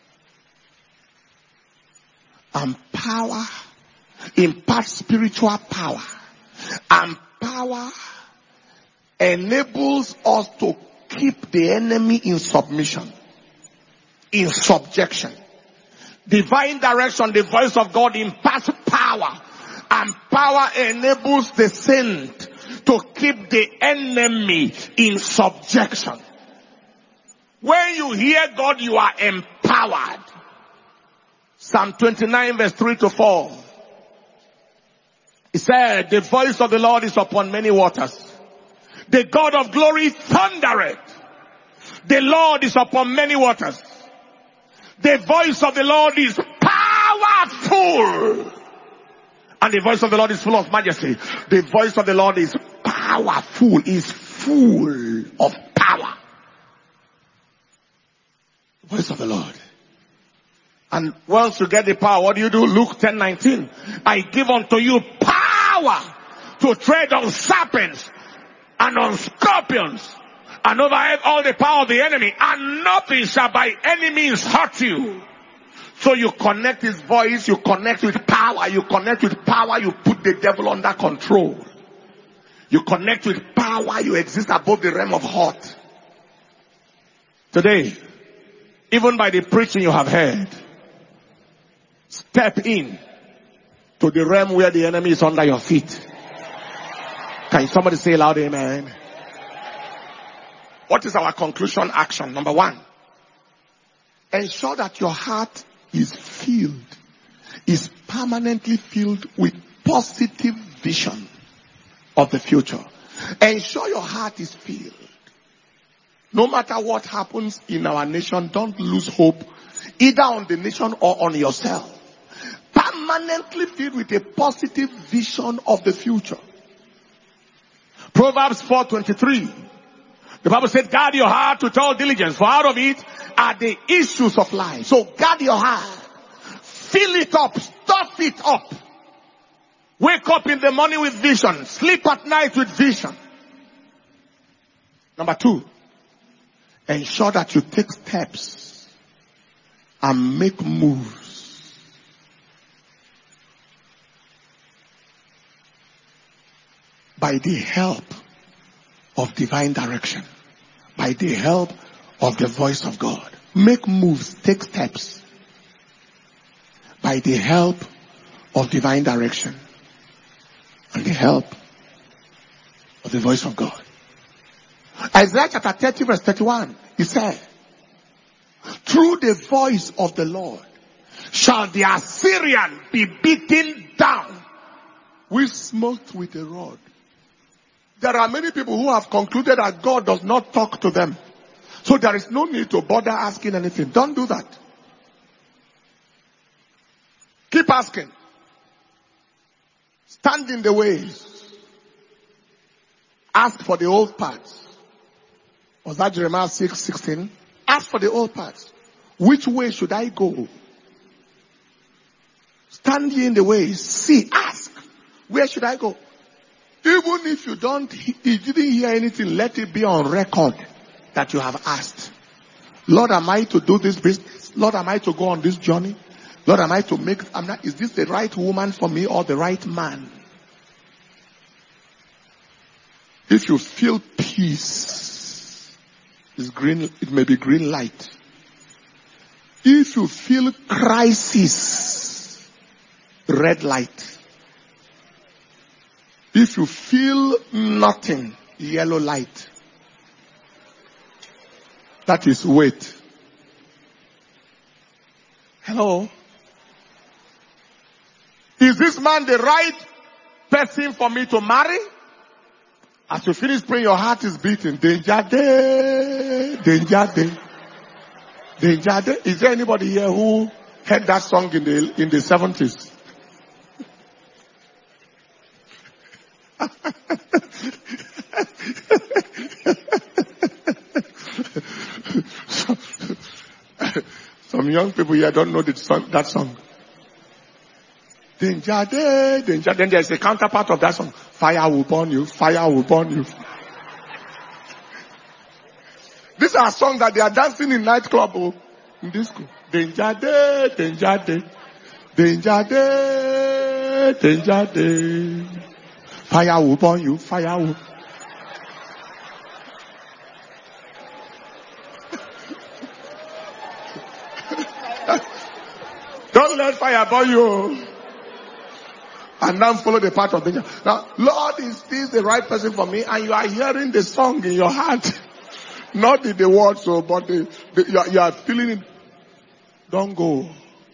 And power imparts spiritual power. And power enables us to keep the enemy in submission, in subjection. Divine direction, the voice of God imparts power, and power enables the saint to keep the enemy in subjection. When you hear God, you are empowered. Psalm 29 verse 3 to 4. It said, the voice of the Lord is upon many waters. The God of glory thundereth. The Lord is upon many waters. The voice of the Lord is powerful. And the voice of the Lord is full of majesty. The voice of the Lord is powerful, is full of power. The voice of the Lord. And once you get the power, what do? Luke 10:19. I give unto you power to tread on serpents and on scorpions and over all the power of the enemy, and nothing shall by any means hurt you. So you connect his voice, you connect with power, you connect with power, you put the devil under control. You connect with power, you exist above the realm of hurt. Today, even by the preaching you have heard, step in to the realm where the enemy is under your feet. Can somebody say loud amen? What is our conclusion action? Number one, ensure that your heart is permanently filled with positive vision of the future. Ensure your heart is filled. No matter what happens in our nation, don't lose hope either on the nation or on yourself. Permanently filled with a positive vision of the future. Proverbs 4:23. The Bible said, guard your heart with all diligence, for out of it are the issues of life. So guard your heart. Fill it up. Stuff it up. Wake up in the morning with vision. Sleep at night with vision. Number 2, ensure that you take steps and make moves. By the help of divine direction. By the help of the voice of God. Make moves, take steps. By the help of divine direction. And the help of the voice of God. Isaiah chapter 30 verse 31. He said, through the voice of the Lord shall the Assyrian be beaten down, which smote with a rod. There are many people who have concluded that God does not talk to them. So there is no need to bother asking anything. Don't do that. Keep asking. Stand in the ways. Ask for the old paths. Was that Jeremiah 6:16? Ask for the old paths. Which way should I go? Stand ye in the ways. See, ask. Where should I go? Even if you didn't hear anything, let it be on record that you have asked. Lord, am I to do this business? Lord, am I to go on this journey? Lord, am I to is this the right woman for me or the right man? If you feel peace, it may be green light. If you feel crisis, red light. If you feel nothing, yellow light. That is wait. Hello? Is this man the right person for me to marry? As you finish praying, your heart is beating. Danger day, danger day, danger day. Is there anybody here who heard that song in the 70s? Some young people here don't know that song. Danger day, danger. Then there's a counterpart of that song. Fire will burn you, fire will burn you. These are songs that they are dancing in nightclub or in disco. Danger day, danger day. Danger day, danger day. Fire will burn you, fire will. Don't let fire burn you. And now follow the path of danger. Now, Lord, is this the right person for me? And you are hearing the song in your heart. Not in the words, but you are feeling it. Don't go.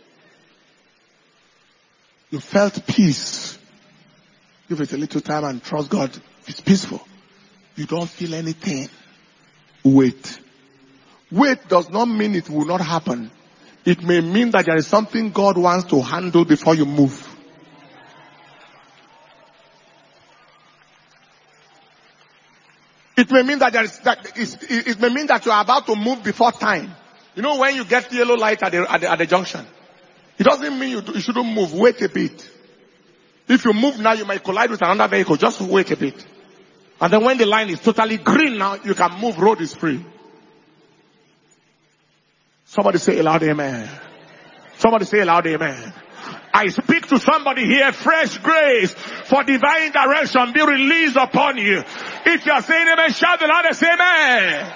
You felt peace. Give it a little time and trust God. It's peaceful. You don't feel anything. Wait. Wait does not mean it will not happen. It may mean that there is something God wants to handle before you move. It may mean that it may mean that you are about to move before time. You know when you get the yellow light at the junction, it doesn't mean you shouldn't move. Wait a bit. If you move now, you might collide with another vehicle. Just wait a bit. And then when the line is totally green now, you can move. Road is free. Somebody say a loud amen. Somebody say a loud amen. I speak to somebody here, fresh grace for divine direction be released upon you. If you are saying amen, shout the loudest amen.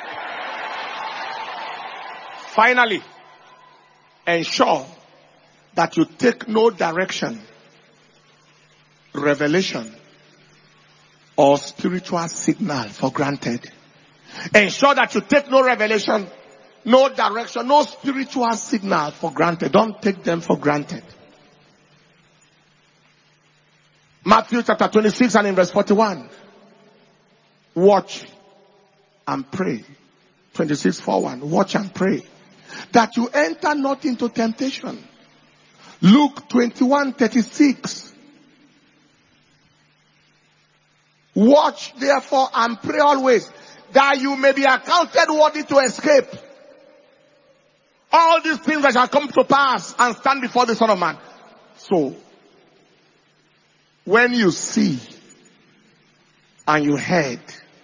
Finally, ensure that you take no direction, revelation, or spiritual signal for granted. Ensure that you take no revelation, no direction, no spiritual signal for granted. Don't take them for granted. Matthew chapter 26 and in verse 41. Watch and pray. 26:41. Watch and pray. That you enter not into temptation. Luke 21:36. Watch therefore and pray always, that you may be accounted worthy to escape all these things that shall come to pass and stand before the Son of Man. So, when you see and you heard,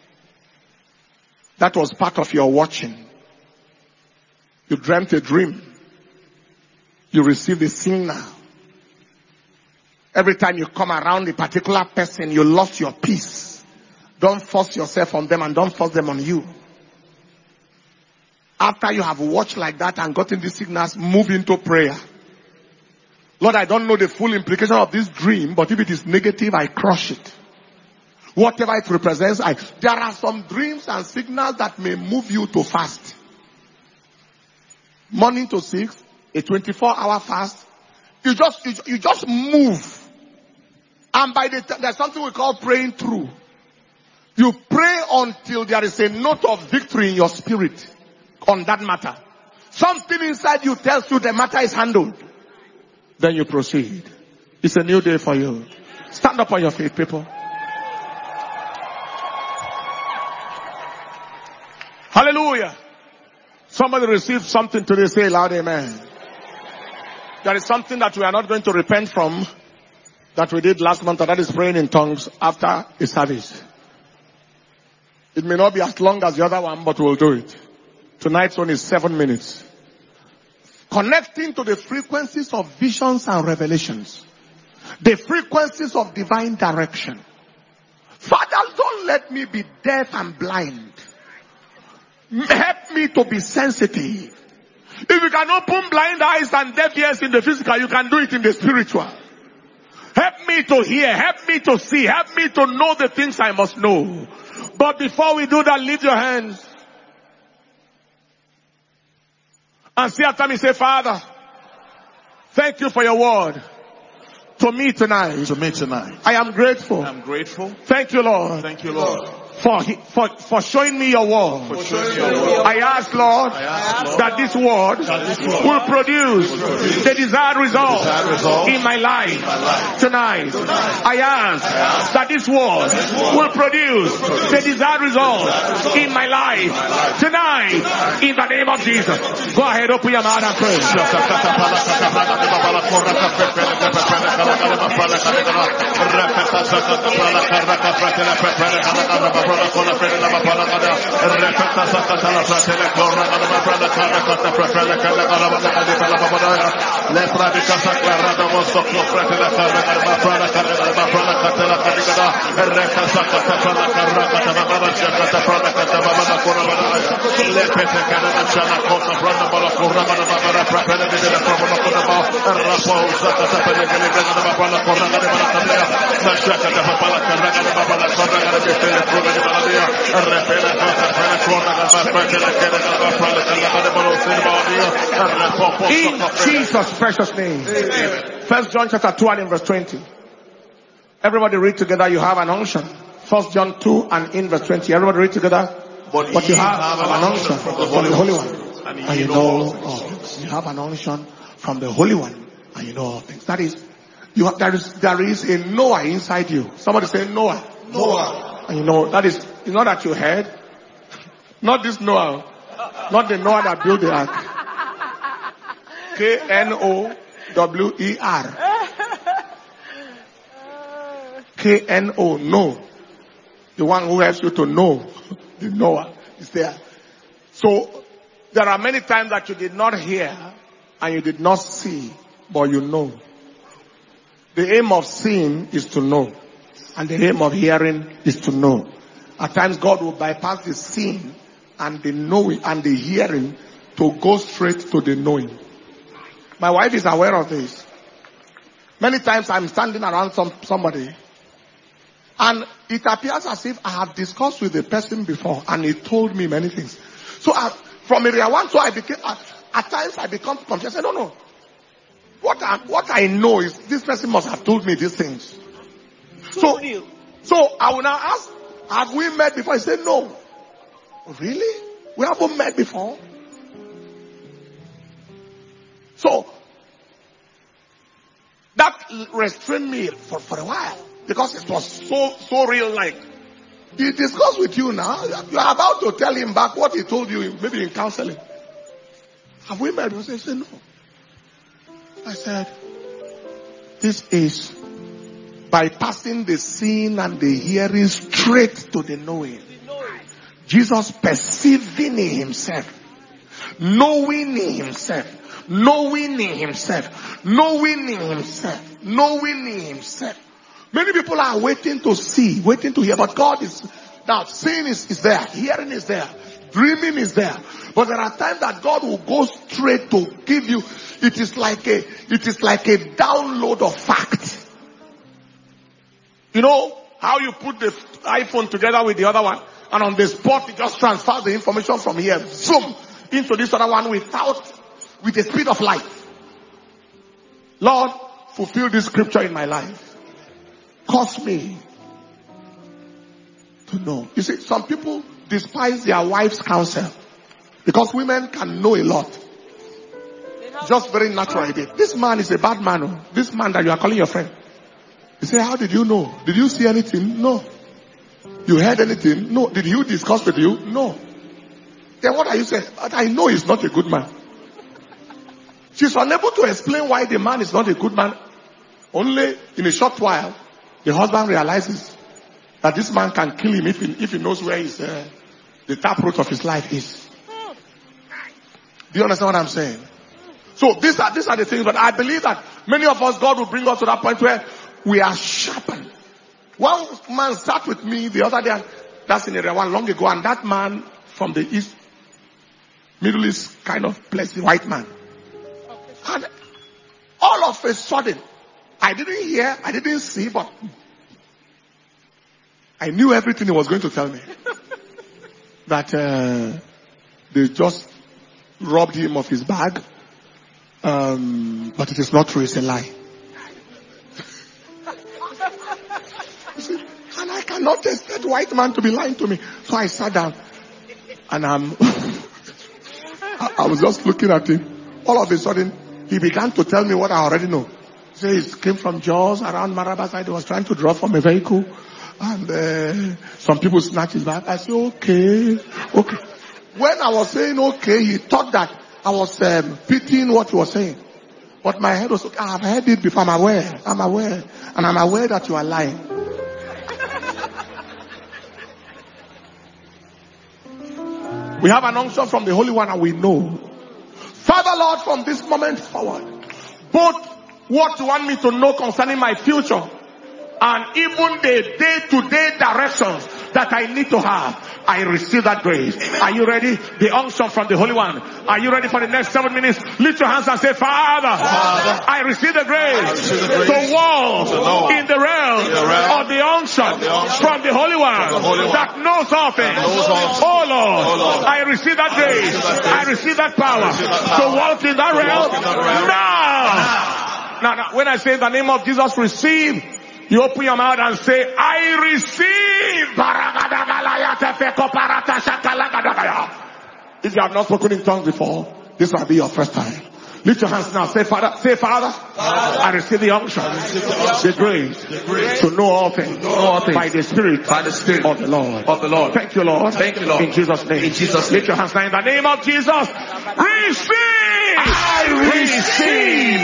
that was part of your watching. You dreamt a dream. You received a signal. Every time you come around a particular person, you lost your peace. Don't force yourself on them and don't force them on you. After you have watched like that and gotten these signals, move into prayer. Lord, I don't know the full implication of this dream, but if it is negative, I crush it. Whatever it represents, there are some dreams and signals that may move you to fast. Morning to 6, a 24-hour fast. You just move. And by the time, there's something we call praying through. You pray until there is a note of victory in your spirit on that matter. Something inside you tells you the matter is handled. Then you proceed. It's a new day for you. Stand up on your feet, people. Hallelujah. Somebody received something today. Say loud amen. There is something that we are not going to repent from that we did last month, and that is praying in tongues after a service. It may not be as long as the other one, but we'll do it. Tonight's one is 7 minutes. Connecting to the frequencies of visions and revelations. The frequencies of divine direction. Father, don't let me be deaf and blind. Help me to be sensitive. If you can open blind eyes and deaf ears in the physical, you can do it in the spiritual. Help me to hear, help me to see, help me to know the things I must know. But before we do that, lift your hands. And say after me, say, Father, thank you for your word. To me tonight. To me tonight. I am grateful. I'm grateful. Thank you, Lord. Thank you, Lord. For showing me your word. For showing me your word. I ask, Lord, that this word will produce the desired result in my life tonight. I ask that this word will produce the desired result in my life tonight in the name of Jesus. Go ahead, open your mouth and pray. In Jesus' precious name. 1 John chapter 2 and in verse 20. Everybody read together. You have an unction. 1 John 2 and in verse 20. Everybody read together. But you have an unction from the Holy One, and you know all things. You have an unction from the Holy One, and you know all things. That is, there is a Noah inside you. Somebody say Noah. Noah. And you know, that is, you know that you heard? Not this Noah. Not the Noah that built the ark. Knower. K-N-O, know. The one who helps you to know. The Noah is there. So, there are many times that you did not hear and you did not see, but you know. The aim of seeing is to know. And the aim of hearing is to know. At times God will bypass the seeing and the knowing and the hearing to go straight to the knowing. My wife is aware of this. Many times I'm standing around somebody and it appears as if I have discussed with the person before and he told me many things. So from area 1, so I became, at times I become confused. I don't know. What I know is this person must have told me these things. So I will now ask, have we met before? I say no. Really? We haven't met before? So, that restrained me for a while. Because it was so real, like, he discussed with you now. You are about to tell him back what he told you, maybe in counseling. Have we met? He said, no. I said, this is bypassing the seeing and the hearing straight to the knowing. Jesus perceiving in himself, knowing in himself, knowing in himself, knowing in himself, knowing in himself. Many people are waiting to see, waiting to hear, but God is, now seeing is there, hearing is there, dreaming is there. But there are times that God will go straight to give you, it is like a download of fact. You know how you put the iPhone together with the other one, and on the spot it just transfers the information from here, zoom, into this other one with the speed of light. Lord, fulfill this scripture in my life. Cause me to know. You see, some people despise their wife's counsel because women can know a lot. Just very naturally. This man is a bad man. This man that you are calling your friend. You say, how did you know? Did you see anything? No. You heard anything? No. Did you discuss with you? No. Then what are you saying? I know he's not a good man. She's unable to explain why the man is not a good man. Only in a short while, the husband realizes that this man can kill him if he knows where the taproot of his life is. Do you understand what I'm saying? So these are the things, but I believe that many of us, God will bring us to that point where we are sharpened. One man sat with me the other day, that's in area one long ago, and that man from the East, Middle East kind of place, white man. And all of a sudden, I didn't hear, I didn't see, but I knew everything he was going to tell me. That they just robbed him of his bag. But it is not true, it's a lie. See, and I cannot expect white man to be lying to me. So I sat down and I was just looking at him. All of a sudden, he began to tell me what I already know. He said he came from Jaws around Maraba side. He was trying to drop from a vehicle. And some people snatched his bag. I said, okay. When I was saying okay, he thought that I was pitying what he was saying. But my head was, okay, I've heard it before. I'm aware. And I'm aware that you are lying. We have an unction from the Holy One and we know. Father Lord, from this moment forward, both what you want me to know concerning my future and even the day-to-day directions that I need to have, I receive that grace. Are you ready? The unction from the Holy One. Are you ready for the next 7 minutes? Lift your hands and say, Father, I receive the grace to walk in the realm of the unction from the Holy One that knows all things. Oh Lord, I receive that grace. I receive that power to walk in that realm now. Now, when I say in the name of Jesus, receive, you open your mouth and say, I receive. If you have not spoken in tongues before, this will be your first time. Lift your hands now. Say, Father, I receive the unction, the grace to know all things by the Spirit of the Lord. Thank you, Lord. In Jesus' name. Lift your hands now. In the name of Jesus, receive. I receive.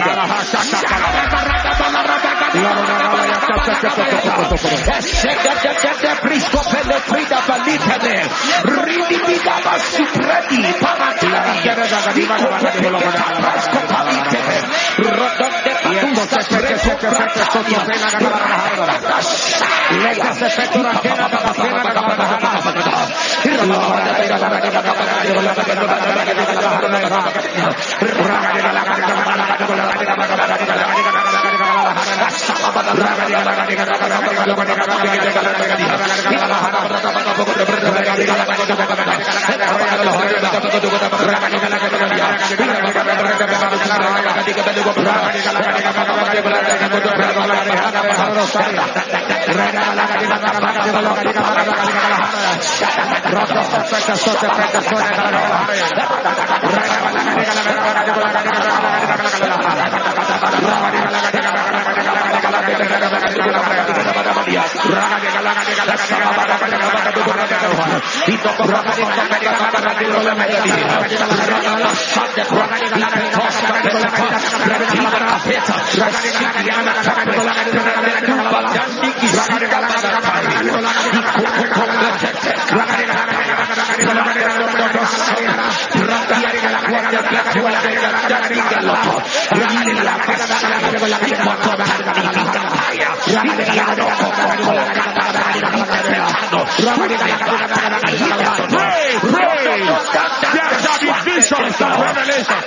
There shall be visions and revelations.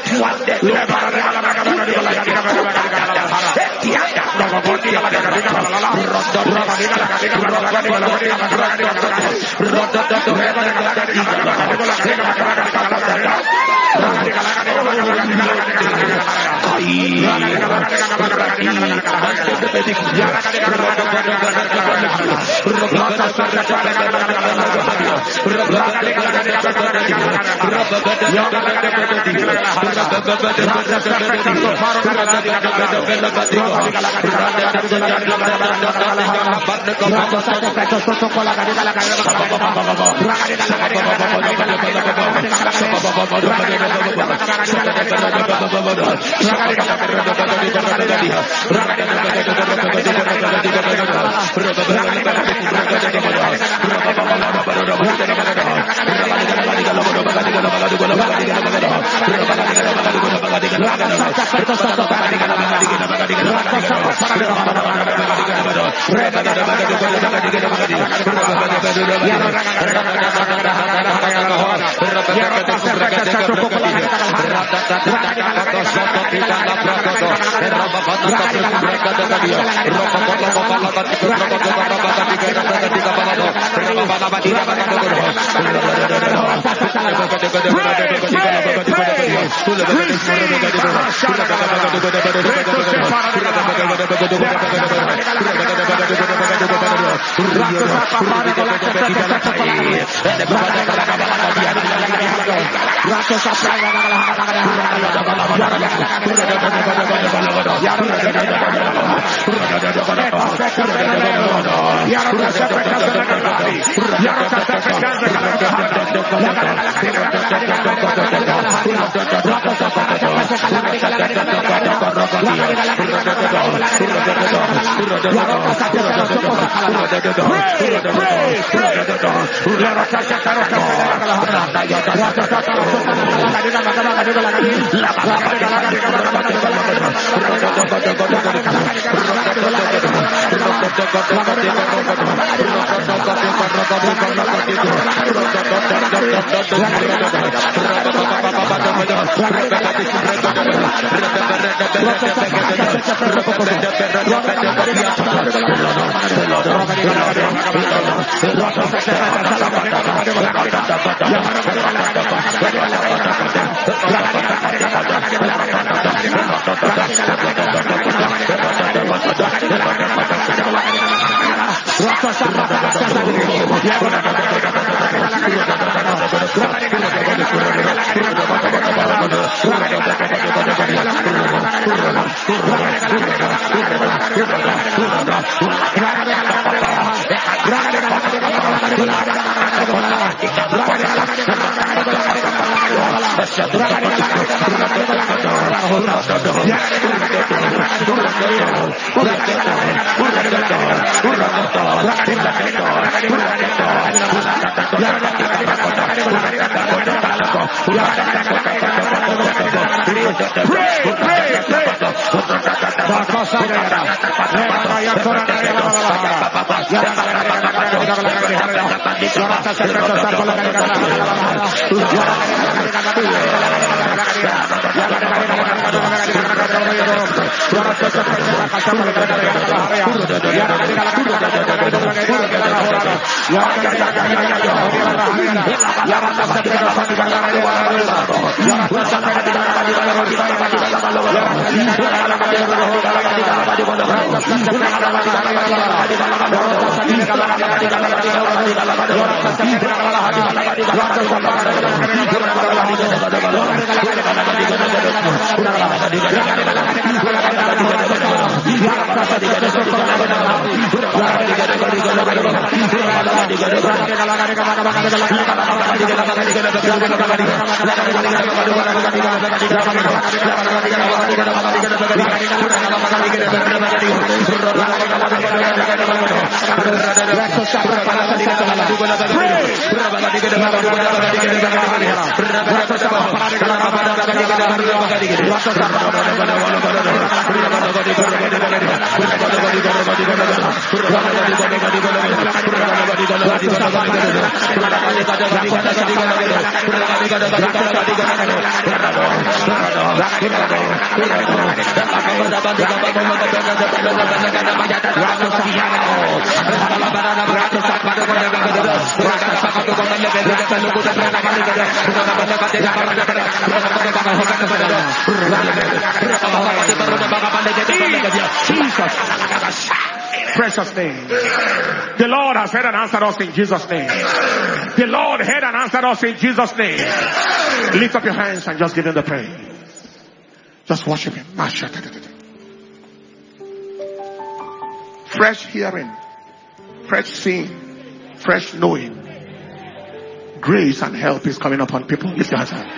Precious name. The Lord has heard and answered us in Jesus' name. The Lord heard and answered us in Jesus' name. Lift up your hands and just give him the praise. Just worship him. Fresh hearing, fresh seeing, fresh knowing. Grace and help is coming upon people. Lift your hands up.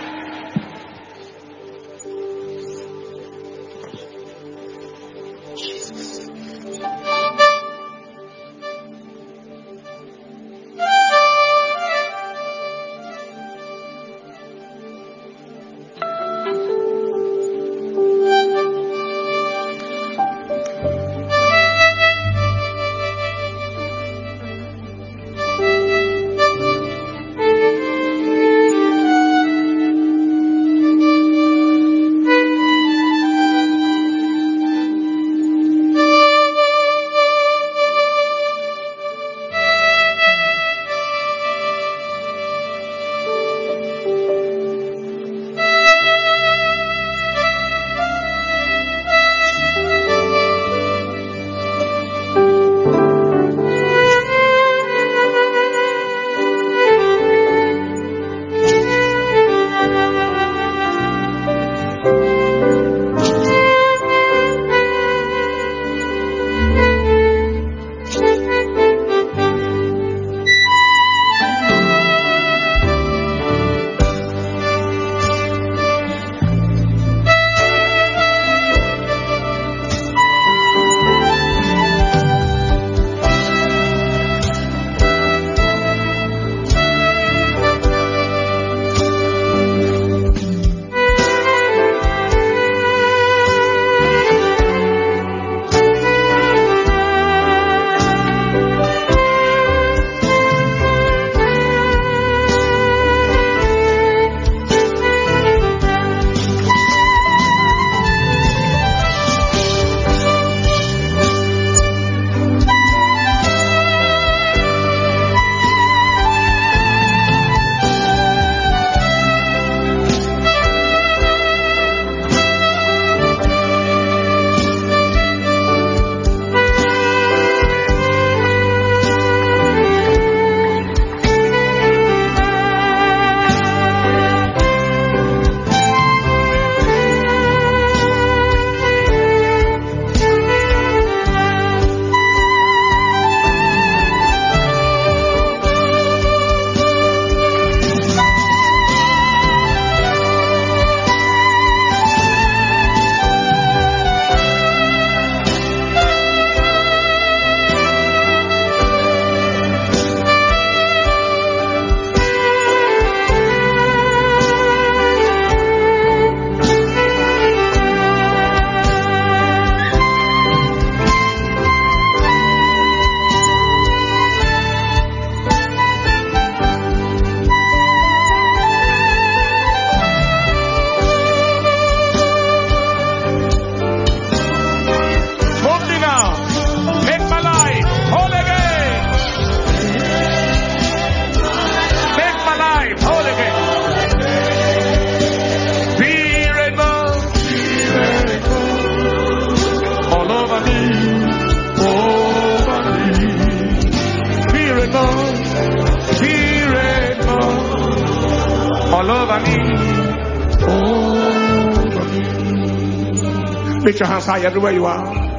Lift your hands high everywhere you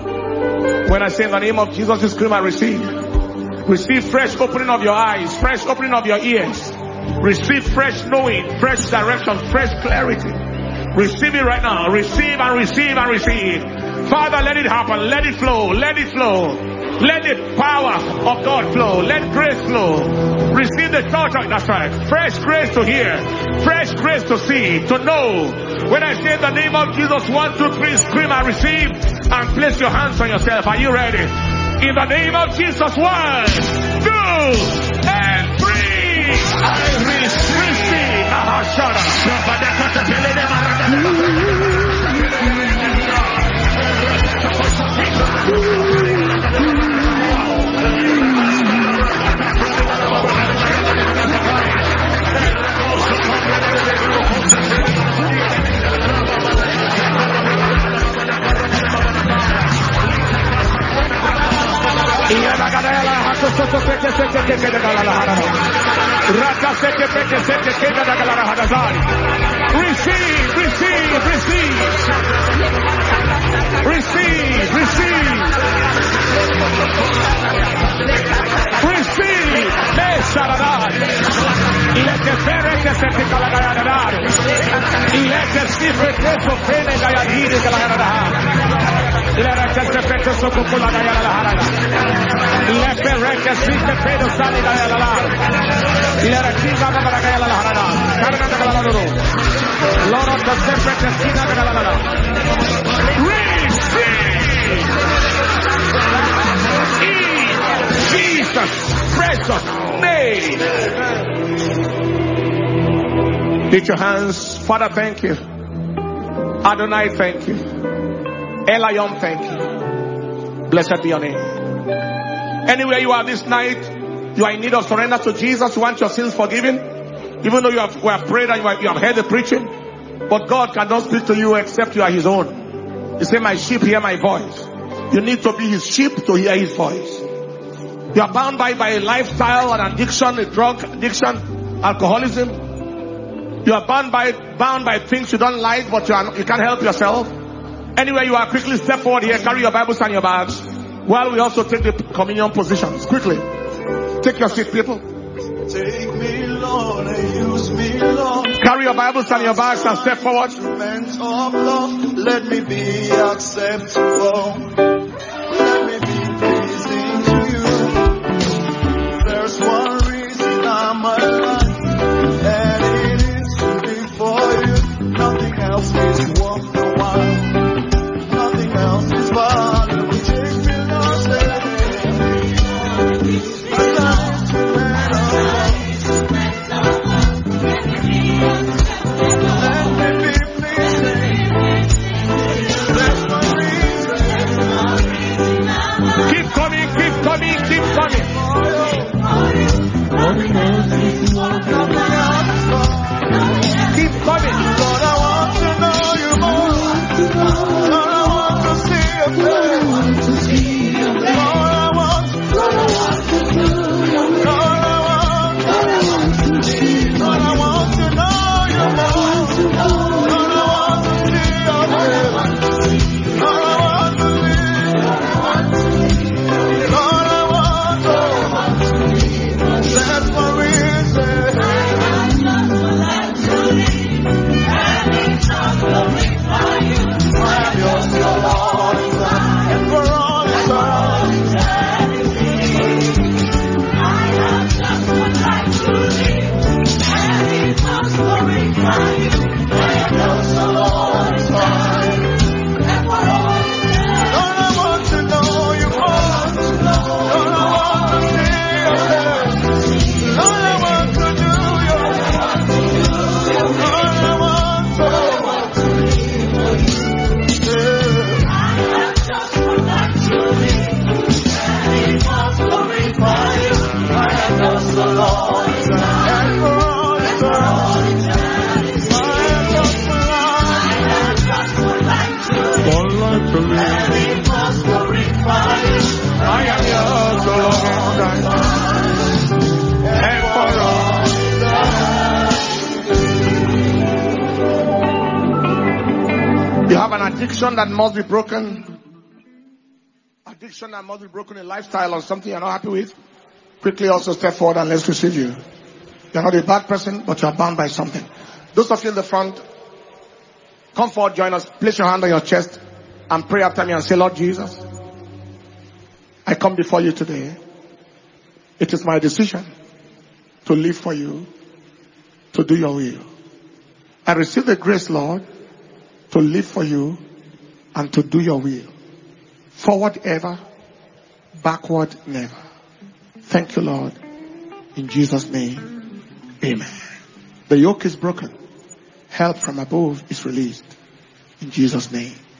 are. When I say in the name of Jesus, you scream and receive. Receive fresh opening of your eyes, fresh opening of your ears. Receive fresh knowing, fresh direction, fresh clarity. Receive it right now. Receive and receive and receive. Father, let it happen. Let it flow. Let it flow. Let the power of God flow. Let grace flow. Receive the touch. That's right. Fresh grace to hear. Fresh grace to see. To know. When I say the name of Jesus, 1, 2, 3, scream and receive. and place your hands on yourself. Are you ready? In the name of Jesus, 1, 2, and 3. I lift your hands. Father, thank you. Adonai, thank you. Elion, thank you. Blessed be your name. Anywhere you are this night, you are in need of surrender to Jesus. You want your sins forgiven. Even though you have prayed and you have heard the preaching. But God cannot speak to you except you are his own. He said, my sheep hear my voice. You need to be his sheep to hear his voice. You are bound by a lifestyle, an addiction, a drug addiction, alcoholism. You are bound by things you don't like, but you can't help yourself. Anywhere you are, quickly step forward here. Carry your Bibles and your bags. While we also take the communion positions. Quickly. Take your seat, people. Take me, Lord, and use me, Lord. Carry your Bibles and your bags and step forward. Let me be acceptable. Let me be pleasing to you. There's one reason I'm alive, and it is to be for you. Nothing else is worth the while. Nothing else is valuable. Take me, Lord, keep coming. Keep coming. Lord, I want to know you more. Lord, I want to see your face. Lord, I want to know you more. Lord, I want to see your face. Lord, I want to that's my reason. Addiction that must be broken. Addiction that must be broken, a lifestyle or something you're not happy with. Quickly also step forward and let's receive you. You're not a bad person, but you're bound by something. Those of you in the front, come forward, join us. Place your hand on your chest and pray after me and say, Lord Jesus, I come before you today. It is my decision to live for you, to do your will. I receive the grace, Lord, to live for you and to do your will. Forward ever, backward never. Thank you, Lord. In Jesus' name, amen. The yoke is broken. Help from above is released. In Jesus' name.